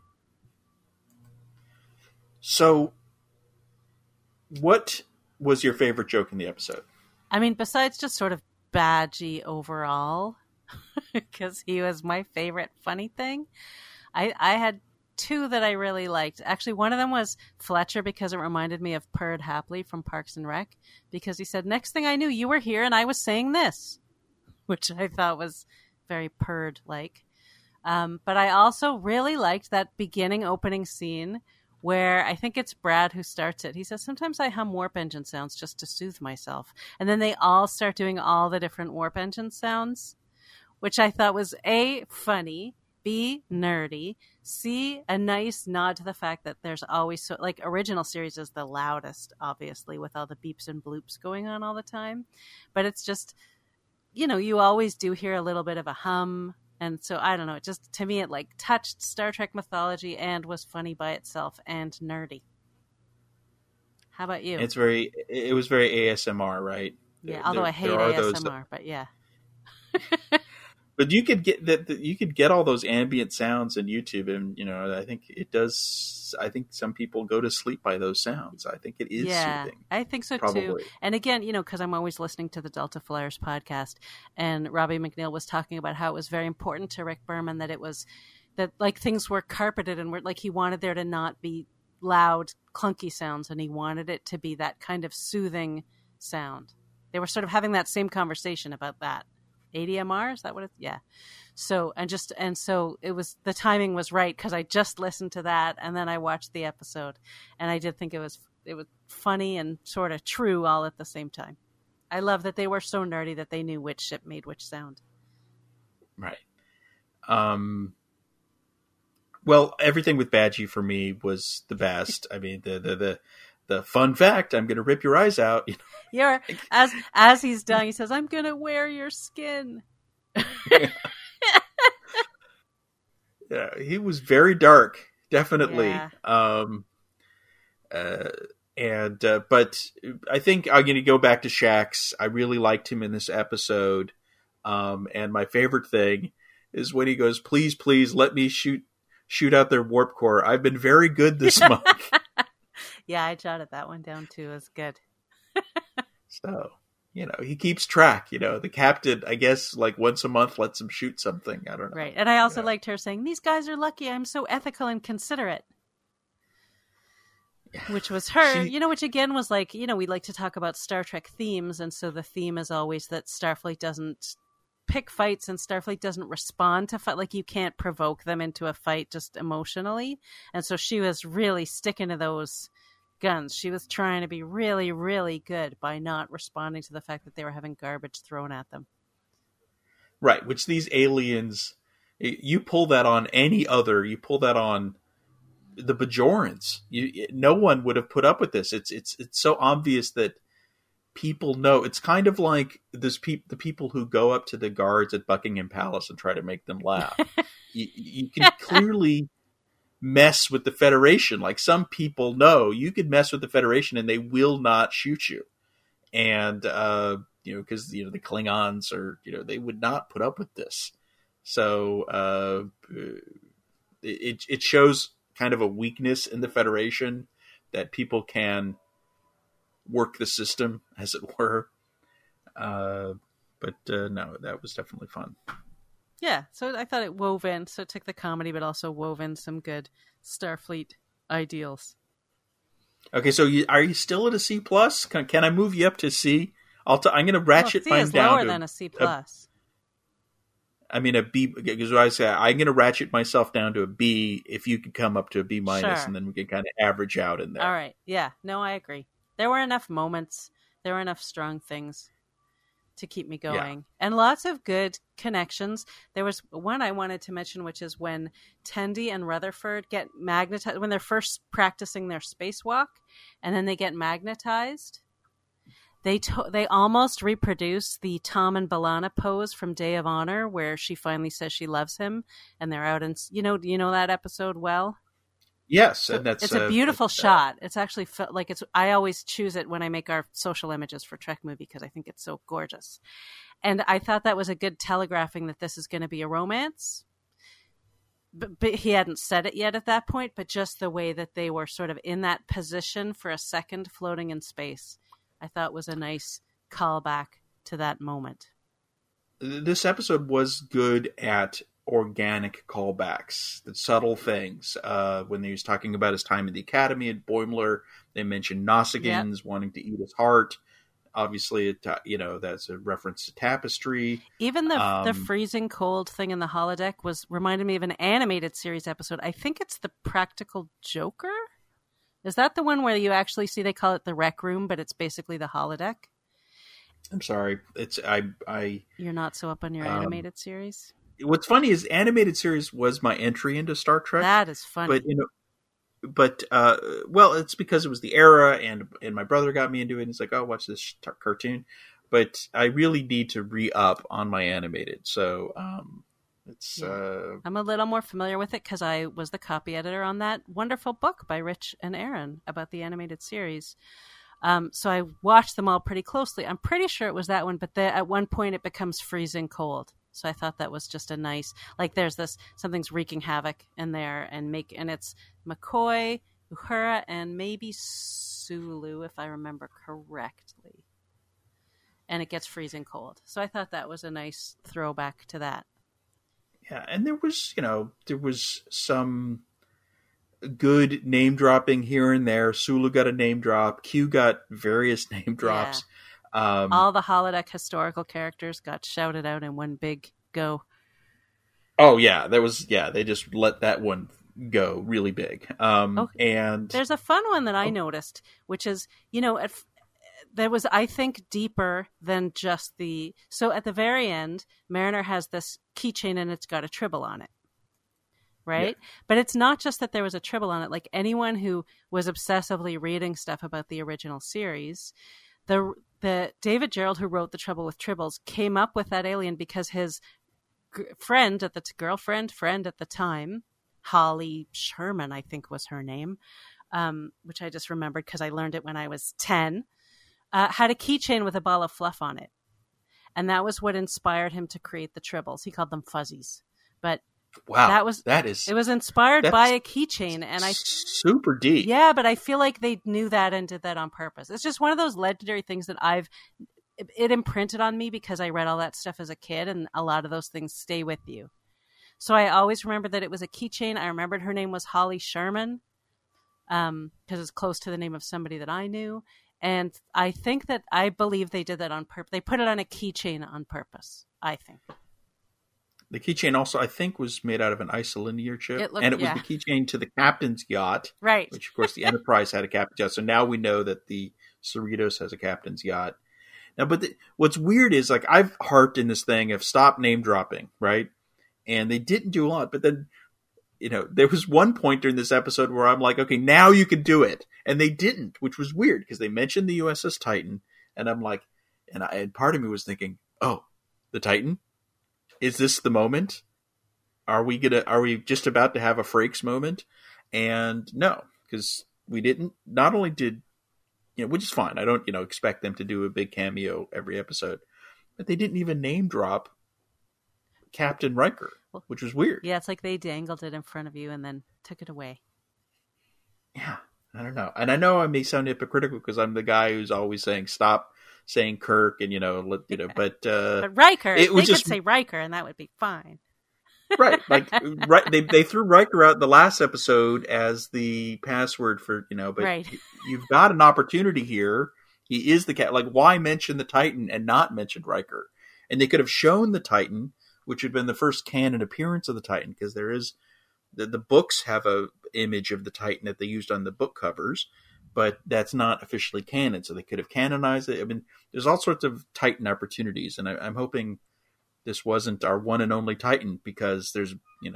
So what was your favorite joke in the episode? I mean, besides just sort of Badgie overall, because he was my favorite funny thing, I had two that I really liked. Actually, one of them was Fletcher because it reminded me of Perd Hapley from Parks and Rec, because he said, next thing I knew, you were here and I was saying this, which I thought was very Perd-like. But I also really liked that beginning opening scene where I think it's Brad who starts it. He says, sometimes I hum warp engine sounds just to soothe myself. And then they all start doing all the different warp engine sounds, which I thought was A, funny, B, nerdy, C, a nice nod to the fact that there's always, so like, original series is the loudest, obviously, with all the beeps and bloops going on all the time. But it's just, you know, you always do hear a little bit of a hum. And so, I don't know, it just, to me, it like touched Star Trek mythology and was funny by itself and nerdy. How about you? It was very ASMR, right? Yeah, although I hate ASMR, but yeah. But you could get that. You could get all those ambient sounds in YouTube, and you know, I think it does. I think some people go to sleep by those sounds. I think it is soothing. I think so probably. Too. And again, you know, because I'm always listening to the Delta Flyers podcast, and Robbie McNeil was talking about how it was very important to Rick Berman that it was that like things were carpeted and were like he wanted there to not be loud, clunky sounds, and he wanted it to be that kind of soothing sound. They were sort of having that same conversation about that. ADMR, is that what it's? Yeah. So it was, the timing was right because I just listened to that and then I watched the episode, and I did think it was funny and sort of true all at the same time. I love that they were so nerdy that they knew which ship made which sound. Right. Well, everything with Badgie for me was the best. I mean, the fun fact, I'm going to rip your eyes out. You're, as he's done, he says, I'm going to wear your skin. Yeah, he was very dark, definitely. Yeah. But I think I'm going to go back to Shax. I really liked him in this episode. And my favorite thing is when he goes, please, please let me shoot out their warp core. I've been very good this month. Yeah, I jotted that one down too. It was good. So, you know, he keeps track. You know, the captain, I guess, like once a month lets him shoot something. I don't know. Right. And I also liked her saying, these guys are lucky. I'm so ethical and considerate. Which was her, which again was like, you know, we like to talk about Star Trek themes. And so the theme is always that Starfleet doesn't pick fights and Starfleet doesn't respond to fight. Like you can't provoke them into a fight just emotionally. And so she was really sticking to those guns. She was trying to be really, really good by not responding to the fact that they were having garbage thrown at them. Right, which these aliens, you pull that on any other, you pull that on the Bajorans. No one would have put up with this. It's so obvious that people know. It's kind of like the people who go up to the guards at Buckingham Palace and try to make them laugh. You can clearly mess with the Federation. Like some people know you could mess with the Federation and they will not shoot you. And, because, the Klingons are, they would not put up with this. So it shows kind of a weakness in the Federation that people can work the system, as it were. No, that was definitely fun. Yeah, so I thought it wove in. So it took the comedy, but also wove in some good Starfleet ideals. Okay, so are you still at a C+? Can I move you up to C? I'm going to ratchet mine down lower than a C+. A B, because I say I'm going to ratchet myself down to a B. If you could come up to a B minus, and then we can kind of average out in there. All right, yeah, no, I agree. There were enough moments. There were enough strong things to keep me going. Yeah. And lots of good connections. There was one I wanted to mention, which is when Tendi and Rutherford get magnetized, when they're first practicing their spacewalk, and then they get magnetized. They almost reproduce the Tom and B'Elanna pose from Day of Honor, where she finally says she loves him, and they're out and you know that episode well. Yes, so and it's a beautiful shot. It's actually like it's. I always choose it when I make our social images for Trek Movie because I think it's so gorgeous, and I thought that was a good telegraphing that this is going to be a romance. But he hadn't said it yet at that point. But just the way that they were sort of in that position for a second, floating in space, I thought was a nice callback to that moment. This episode was good at organic callbacks, the subtle things. When he was talking about his time in the academy at Boimler, they mentioned Nausicaans wanting to eat his heart. Obviously, that's a reference to Tapestry. Even the freezing cold thing in the holodeck reminded me of an animated series episode. I think it's The Practical Joker. Is that the one where you actually see they call it the rec room, but it's basically the holodeck? I'm sorry, You're not so up on your animated series. What's funny is animated series was my entry into Star Trek. That is funny, but it's because it was the era, and my brother got me into it. And he's like, "Oh, watch this cartoon," but I really need to re-up on my animated. So I'm a little more familiar with it because I was the copy editor on that wonderful book by Rich and Aaron about the animated series. So I watched them all pretty closely. I'm pretty sure it was that one, but at one point it becomes freezing cold. So I thought that was just a nice, like there's something's wreaking havoc in there and it's McCoy, Uhura, and maybe Sulu, if I remember correctly. And it gets freezing cold. So I thought that was a nice throwback to that. Yeah, and there was some good name dropping here and there. Sulu got a name drop. Q got various name drops. Yeah. All the holodeck historical characters got shouted out in one big go. Oh yeah, they just let that one go really big. And there's a fun one that I noticed, which is, there was, I think, deeper than just so at the very end, Mariner has this keychain and it's got a tribble on it. Right? Yeah. But it's not just that there was a tribble on it. Like anyone who was obsessively reading stuff about the original series, the David Gerrold, who wrote The Trouble with Tribbles, came up with that alien because his friend at the time, Holly Sherman, I think was her name, which I just remembered because I learned it when I was 10, had a keychain with a ball of fluff on it. And that was what inspired him to create the Tribbles. He called them fuzzies. But wow, it was inspired by a keychain, and super deep. Yeah, but I feel like they knew that and did that on purpose. It's just one of those legendary things that it imprinted on me because I read all that stuff as a kid, and a lot of those things stay with you. So I always remember that it was a keychain. I remembered her name was Holly Sherman, because it's close to the name of somebody that I knew, and I believe they did that on purpose. They put it on a keychain on purpose, I think. The keychain also, I think, was made out of an isolinear chip. It was the keychain to the captain's yacht. Right. Which, of course, the Enterprise had a captain's yacht. So now we know that the Cerritos has a captain's yacht. Now, but what's weird is, like, I've harped in this thing of stop name dropping, right? And they didn't do a lot. But then, there was one point during this episode where I'm like, okay, now you can do it. And they didn't, which was weird because they mentioned the USS Titan. And I'm like, and part of me was thinking, oh, the Titan? Is this the moment? Are we just about to have a Frakes moment? And no, because we didn't. Not only did, which is fine. I don't, expect them to do a big cameo every episode, but they didn't even name drop Captain Riker, which was weird. Yeah, it's like they dangled it in front of you and then took it away. Yeah, I don't know. And I know I may sound hypocritical because I'm the guy who's always saying stop saying Kirk and but Riker, they could say Riker and that would be fine. Right, they threw Riker out the last episode as the password for but right. You've got an opportunity here. He is the cat. Like, why mention the Titan and not mention Riker? And they could have shown the Titan, which had been the first canon appearance of the Titan, because there is the books have a image of the Titan that they used on the book covers. But that's not officially canon, so they could have canonized it. I mean, there's all sorts of Titan opportunities, and I'm hoping this wasn't our one and only Titan because there's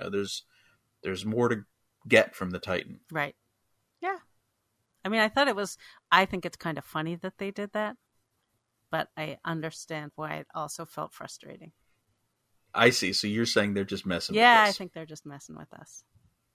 more to get from the Titan. Right. Yeah. I mean, I think it's kind of funny that they did that. but I understand why it also felt frustrating. I see. So you're saying they're just messing with us? us. I think they're just messing with us.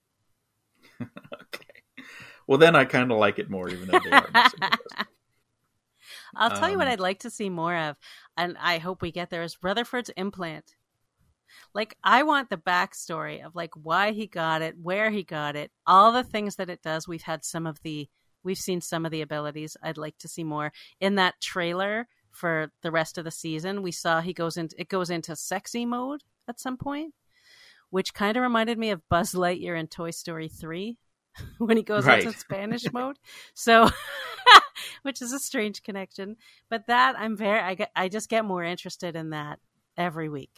Okay. Well, then I kind of like it more, even though they are messing with us. I'll tell you what I'd like to see more of, and I hope we get there, is Rutherford's implant. Like, I want the backstory of like why he got it, where he got it, all the things that it does. We've seen some of the abilities. I'd like to see more. In that trailer for the rest of the season, we saw it goes into sexy mode at some point, which kind of reminded me of Buzz Lightyear in Toy Story 3 when he goes into Spanish mode. So, which is a strange connection, but that I just get more interested in that every week.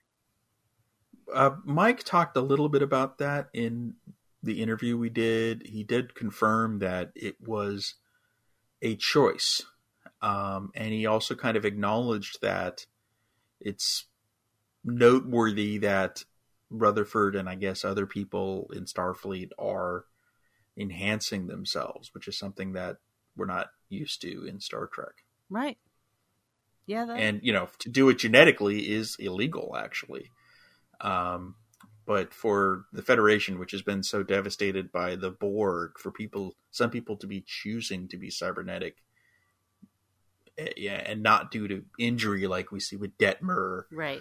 Mike talked a little bit about that in the interview we did. He did confirm that it was a choice. And he also kind of acknowledged that it's noteworthy that Rutherford and I guess other people in Starfleet are enhancing themselves, which is something that we're not used to in Star Trek. Right. Yeah. And, to do it genetically is illegal, actually. But for the Federation, which has been so devastated by the Borg, for some people to be choosing to be cybernetic, and not due to injury like we see with Detmer, right,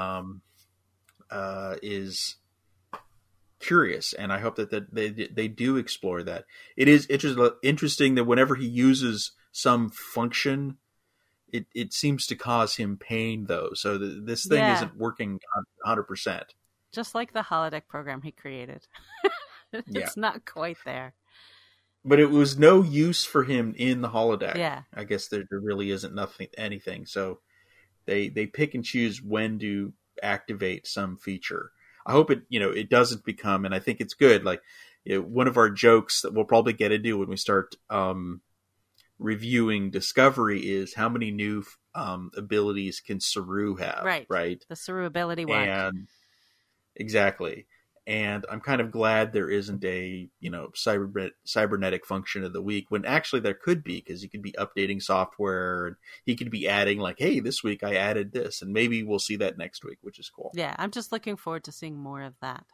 is curious, and I hope that they do explore that. It is interesting that whenever he uses some function, it seems to cause him pain, though. So this thing isn't working 100%. Just like the holodeck program he created. It's not quite there. But it was no use for him in the holodeck. Yeah. I guess there really isn't anything. So they pick and choose when to activate some feature. I hope it doesn't become, and I think it's good. Like, one of our jokes that we'll probably get into when we start reviewing Discovery is how many new abilities can Saru have? Right. The Saru ability one. And exactly. And I'm kind of glad there isn't a cybernetic function of the week, when actually there could be, because he could be updating software and he could be adding like, hey, this week I added this, and maybe we'll see that next week, which is cool. Yeah, I'm just looking forward to seeing more of that.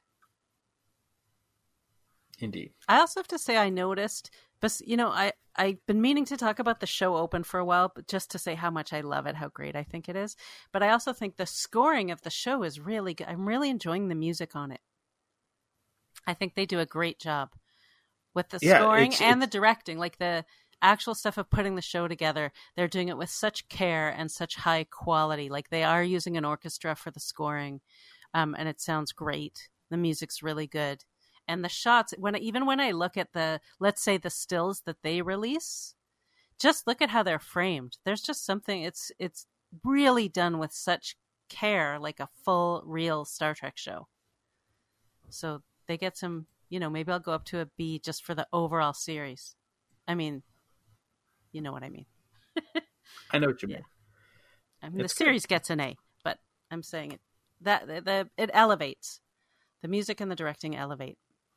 Indeed. I also have to say I noticed, but I've been meaning to talk about the show Open for a while, but just to say how much I love it, how great I think it is. But I also think the scoring of the show is really good. I'm really enjoying the music on it. I think they do a great job with the scoring and the directing, like the actual stuff of putting the show together. They're doing it with such care and such high quality. Like, they are using an orchestra for the scoring, and it sounds great. The music's really good. And the shots, when I look at let's say the stills that they release, just look at how they're framed. There's just something, it's really done with such care, like a full, real Star Trek show. So they get some, maybe I'll go up to a B just for the overall series. I mean, you know what I mean. I know what you mean. Yeah. I mean, the series gets an A, but I'm saying it elevates. The music and the directing elevate.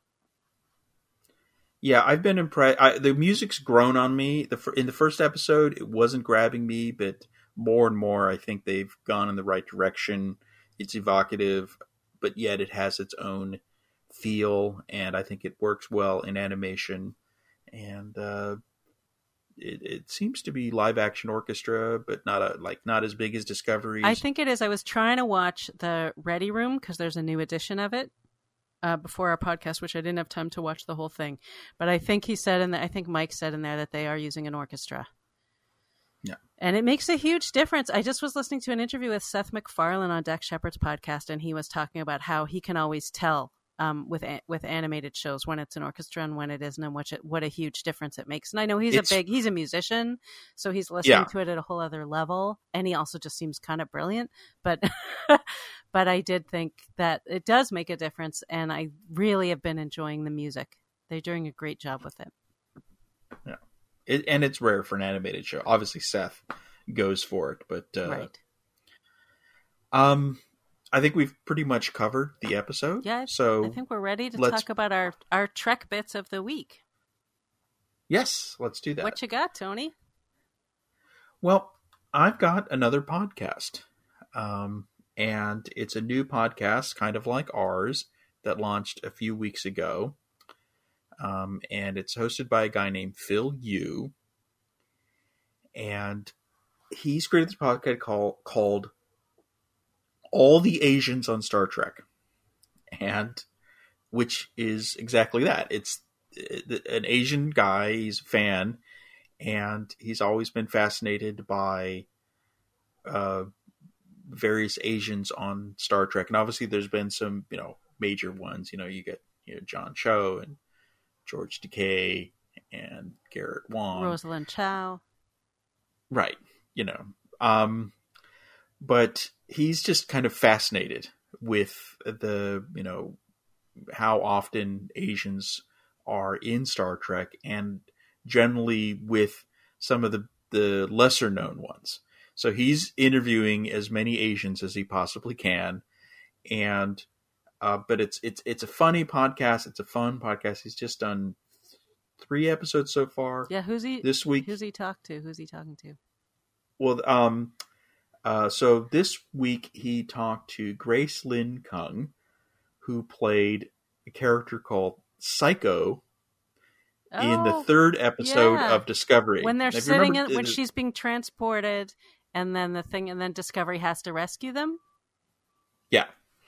Yeah, I've been impressed. The music's grown on me. In the first episode, it wasn't grabbing me, but more and more, I think they've gone in the right direction. It's evocative, but yet it has its own feel, and I think it works well in animation. And it seems to be live action orchestra, but not as big as Discovery. I think it is. I was trying to watch the Ready Room because there's a new edition of it before our podcast, which I didn't have time to watch the whole thing. But I think he said I think Mike said in there that they are using an orchestra. Yeah. And it makes a huge difference. I just was listening to an interview with Seth MacFarlane on Dax Shepard's podcast, and he was talking about how he can always tell with animated shows when it's an orchestra and when it isn't, and what a huge difference it makes. And I know he's a musician, so he's listening to it at a whole other level, and he also just seems kind of brilliant. But but I did think that it does make a difference, and I really have been enjoying the music. They're doing a great job with it. Yeah, and it's rare for an animated show. Obviously, Seth goes for it, but right. I think we've pretty much covered the episode. Yeah, so I think we're ready to talk about our Trek bits of the week. Yes, let's do that. What you got, Tony? Well, I've got another podcast. And it's a new podcast, kind of like ours, that launched a few weeks ago. And it's hosted by a guy named Phil Yu. And he's created this podcast called All the Asians on Star Trek. And which is exactly that. It's an Asian guy. He's a fan. And he's always been fascinated by various Asians on Star Trek. And obviously there's been some, major ones. You get John Cho and George Takei and Garrett Wang. Rosalind Chow. Right. But he's just kind of fascinated with the, how often Asians are in Star Trek, and generally with some of the lesser known ones. So he's interviewing as many Asians as he possibly can. And, but it's a funny podcast. It's a fun podcast. He's just done 3 episodes so far. Yeah. This week? Who's he talking to? Well, so this week he talked to Grace Lin Kung, who played a character called Psycho in the 3rd episode of Discovery. When they're sitting when she's being transported, and then Discovery has to rescue them. Yeah.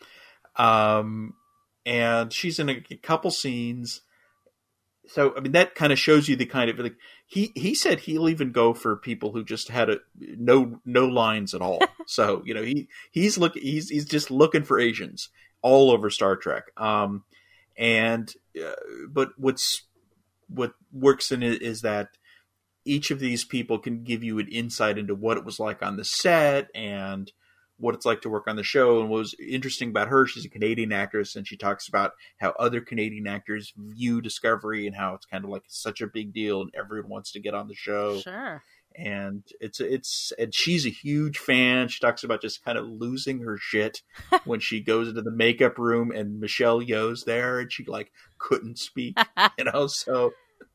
And she's in a couple scenes. So, I mean, that kind of shows you the kind of, like, he said he'll even go for people who just had no lines at all. So, he's just looking for Asians all over Star Trek. But what works in it is that each of these people can give you an insight into what it was like on the set and what it's like to work on the show. And what was interesting about her, she's a Canadian actress, and she talks about how other Canadian actors view Discovery and how it's kind of like such a big deal and everyone wants to get on the show. Sure. And and she's a huge fan. She talks about just kind of losing her shit when she goes into the makeup room and Michelle Yeoh's there and she like couldn't speak, so,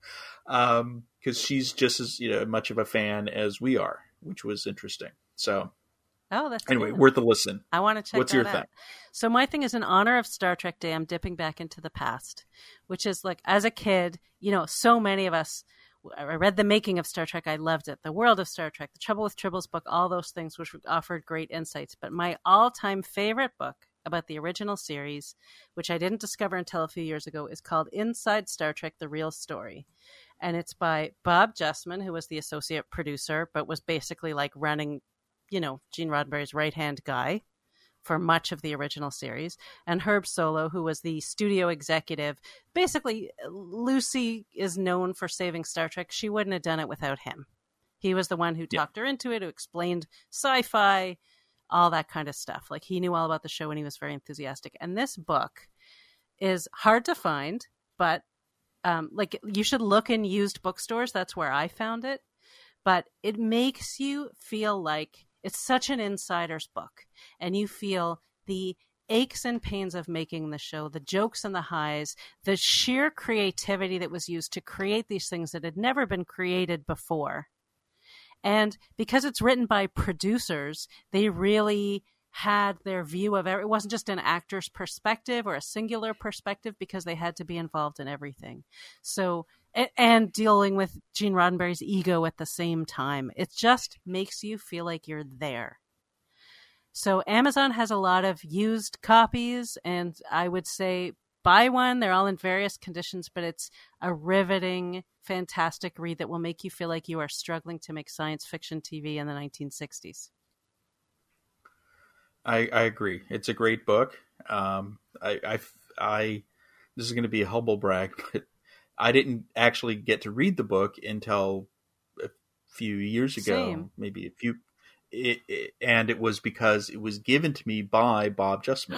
cause she's just as, much of a fan as we are, which was interesting. So, that's anyway, good. Worth a listen. I want to check What's that your out. thing? So my thing is, in honor of Star Trek Day, I'm dipping back into the past, which is like, as a kid, so many of us, I read the making of Star Trek. I loved it. The world of Star Trek, The Trouble with Tribbles book, all those things, which offered great insights. But my all-time favorite book about the original series, which I didn't discover until a few years ago, is called Inside Star Trek, The Real Story. And it's by Bob Justman, who was the associate producer, but was basically like running, Gene Roddenberry's right-hand guy for much of the original series, and Herb Solow, who was the studio executive. Basically, Lucy is known for saving Star Trek. She wouldn't have done it without him. He was the one who talked her into it, who explained sci-fi, all that kind of stuff. Like, he knew all about the show and he was very enthusiastic. And this book is hard to find, but you should look in used bookstores. That's where I found it. But it makes you feel like it's such an insider's book, and you feel the aches and pains of making the show, the jokes and the highs, the sheer creativity that was used to create these things that had never been created before. And because it's written by producers, they really had their view of it. It wasn't just an actor's perspective or a singular perspective, because they had to be involved in everything. So, and dealing with Gene Roddenberry's ego at the same time. It just makes you feel like you're there. So Amazon has a lot of used copies, and I would say buy one. They're all in various conditions, but it's a riveting, fantastic read that will make you feel like you are struggling to make science fiction TV in the 1960s. I agree. It's a great book. This is going to be a humble brag, but I didn't actually get to read the book until a few years ago. Same. Maybe a few. And it was because it was given to me by Bob Justman,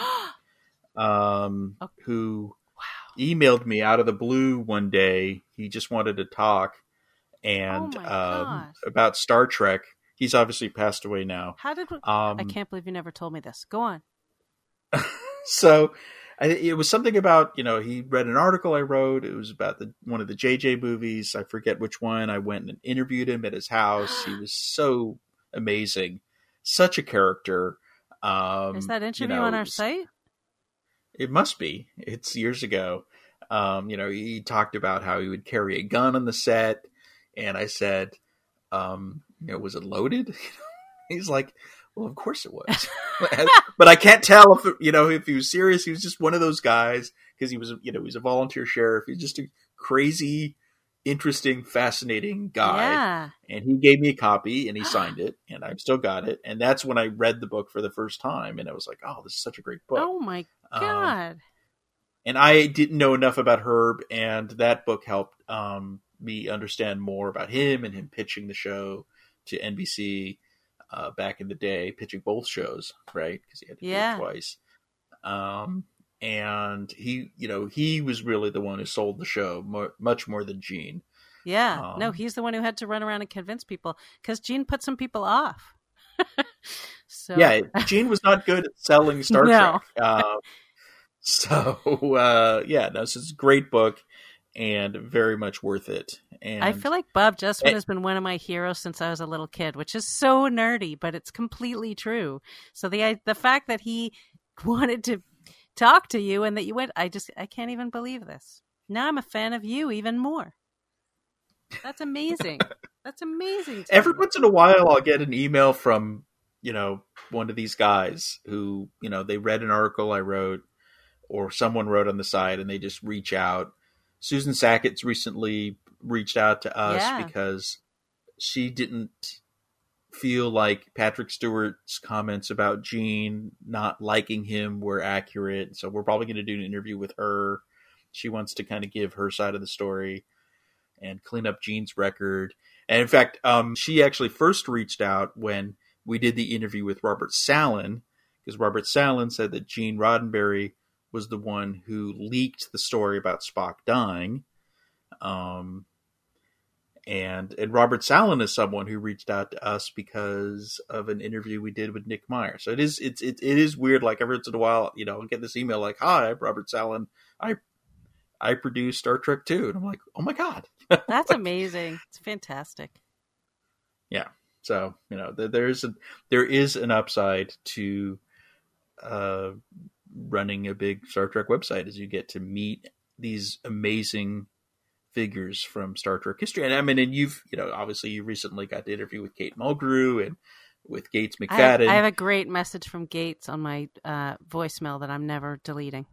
who emailed me out of the blue one day. He just wanted to talk and about Star Trek. He's obviously passed away now. How did I can't believe you never told me this. Go on. So it was something about, he read an article I wrote. It was about one of the JJ movies. I forget which one. I went and interviewed him at his house. He was so amazing. Such a character. Is that interview on our site? It must be. It's years ago. He talked about how he would carry a gun on the set, and I said, was it loaded? He's like, well, of course it was. But I can't tell if he was serious. He was just one of those guys, because he was a volunteer sheriff. He's just a crazy, interesting, fascinating guy. Yeah. And he gave me a copy and he signed it, and I've still got it. And that's when I read the book for the first time, and I was like, oh, this is such a great book. Oh my God. And I didn't know enough about Herb, and that book helped me understand more about him and him pitching the show to NBC back in the day, pitching both shows, right? Because he had to do it twice. And he was really the one who sold the show much more than Gene. Yeah. No, he's the one who had to run around and convince people, because Gene put some people off. So yeah, Gene was not good at selling Star Trek. So it's a great book and very much worth it. And I feel like Bob Justman has been one of my heroes since I was a little kid, which is so nerdy, but it's completely true. So the fact that he wanted to talk to you and that you went, I can't even believe this. Now I'm a fan of you even more. That's amazing. That's amazing. Every once in a while I'll get an email from, one of these guys who, they read an article I wrote or someone wrote on the site, and they just reach out. Susan Sackett's recently reached out to us because she didn't feel like Patrick Stewart's comments about Gene not liking him were accurate. So we're probably going to do an interview with her. She wants to kind of give her side of the story and clean up Gene's record. And in fact, she actually first reached out when we did the interview with Robert Sallin, because Robert Sallin said that Gene Roddenberry was the one who leaked the story about Spock dying. And Robert Sallin is someone who reached out to us because of an interview we did with Nick Meyer. So it is weird. Like every once in a while, I'll get this email like, "Hi, I'm Robert Sallin. I produced Star Trek II." And I'm like, "Oh my God." That's amazing. It's fantastic. Yeah. So, there is an upside to, running a big Star Trek website, as you get to meet these amazing figures from Star Trek history. And and you've, obviously you recently got to interview with Kate Mulgrew and with Gates McFadden. I have a great message from Gates on my voicemail that I'm never deleting.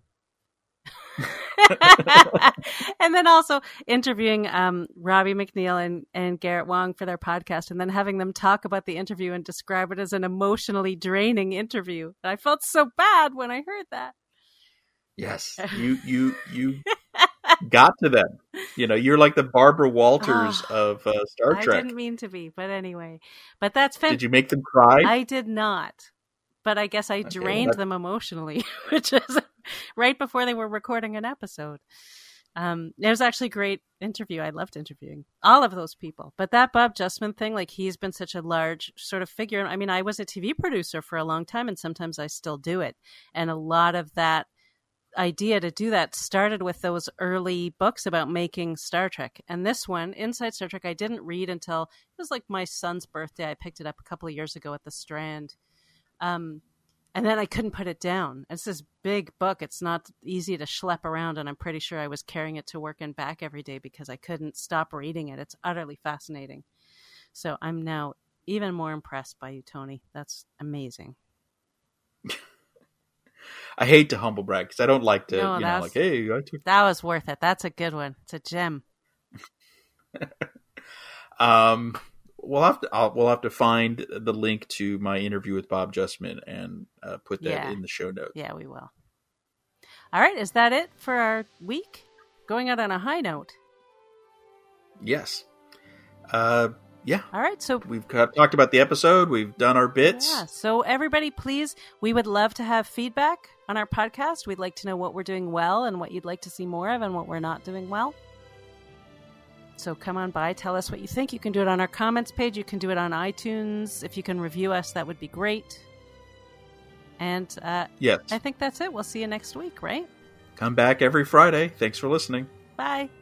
And then also interviewing Robbie McNeil and Garrett Wang for their podcast, and then having them talk about the interview and describe it as an emotionally draining interview. And I felt so bad when I heard that. Yes, you got to them. You're like the Barbara Walters of Star Trek. I didn't mean to be, but anyway. But that's fantastic. Did you make them cry? I did not. But I guess I drained them emotionally, which is right before they were recording an episode. It was actually a great interview. I loved interviewing all of those people. But that Bob Justman thing, like, he's been such a large sort of figure. I mean, I was a TV producer for a long time, and sometimes I still do it. And a lot of that idea to do that started with those early books about making Star Trek. And this one, Inside Star Trek, I didn't read until it was like my son's birthday. I picked it up a couple of years ago at the Strand. And then I couldn't put it down. It's this big book. It's not easy to schlep around, and I'm pretty sure I was carrying it to work and back every day because I couldn't stop reading it. It's utterly fascinating. So I'm now even more impressed by you, Tony. That's amazing. I hate to humble brag because I don't like to, like, hey. That was worth it. That's a good one. It's a gem. We'll have to find the link to my interview with Bob Justman and put that in the show notes. Yeah, we will. All right, is that it for our week? Going out on a high note. Yes. Yeah. All right, so we've talked about the episode. We've done our bits. Yeah. So everybody, please, we would love to have feedback on our podcast. We'd like to know what we're doing well and what you'd like to see more of and what we're not doing well. So come on by, tell us what you think. You can do it on our comments page. You can do it on iTunes. If you can review us, that would be great. And yes. I think that's it. We'll see you next week, right? Come back every Friday. Thanks for listening. Bye.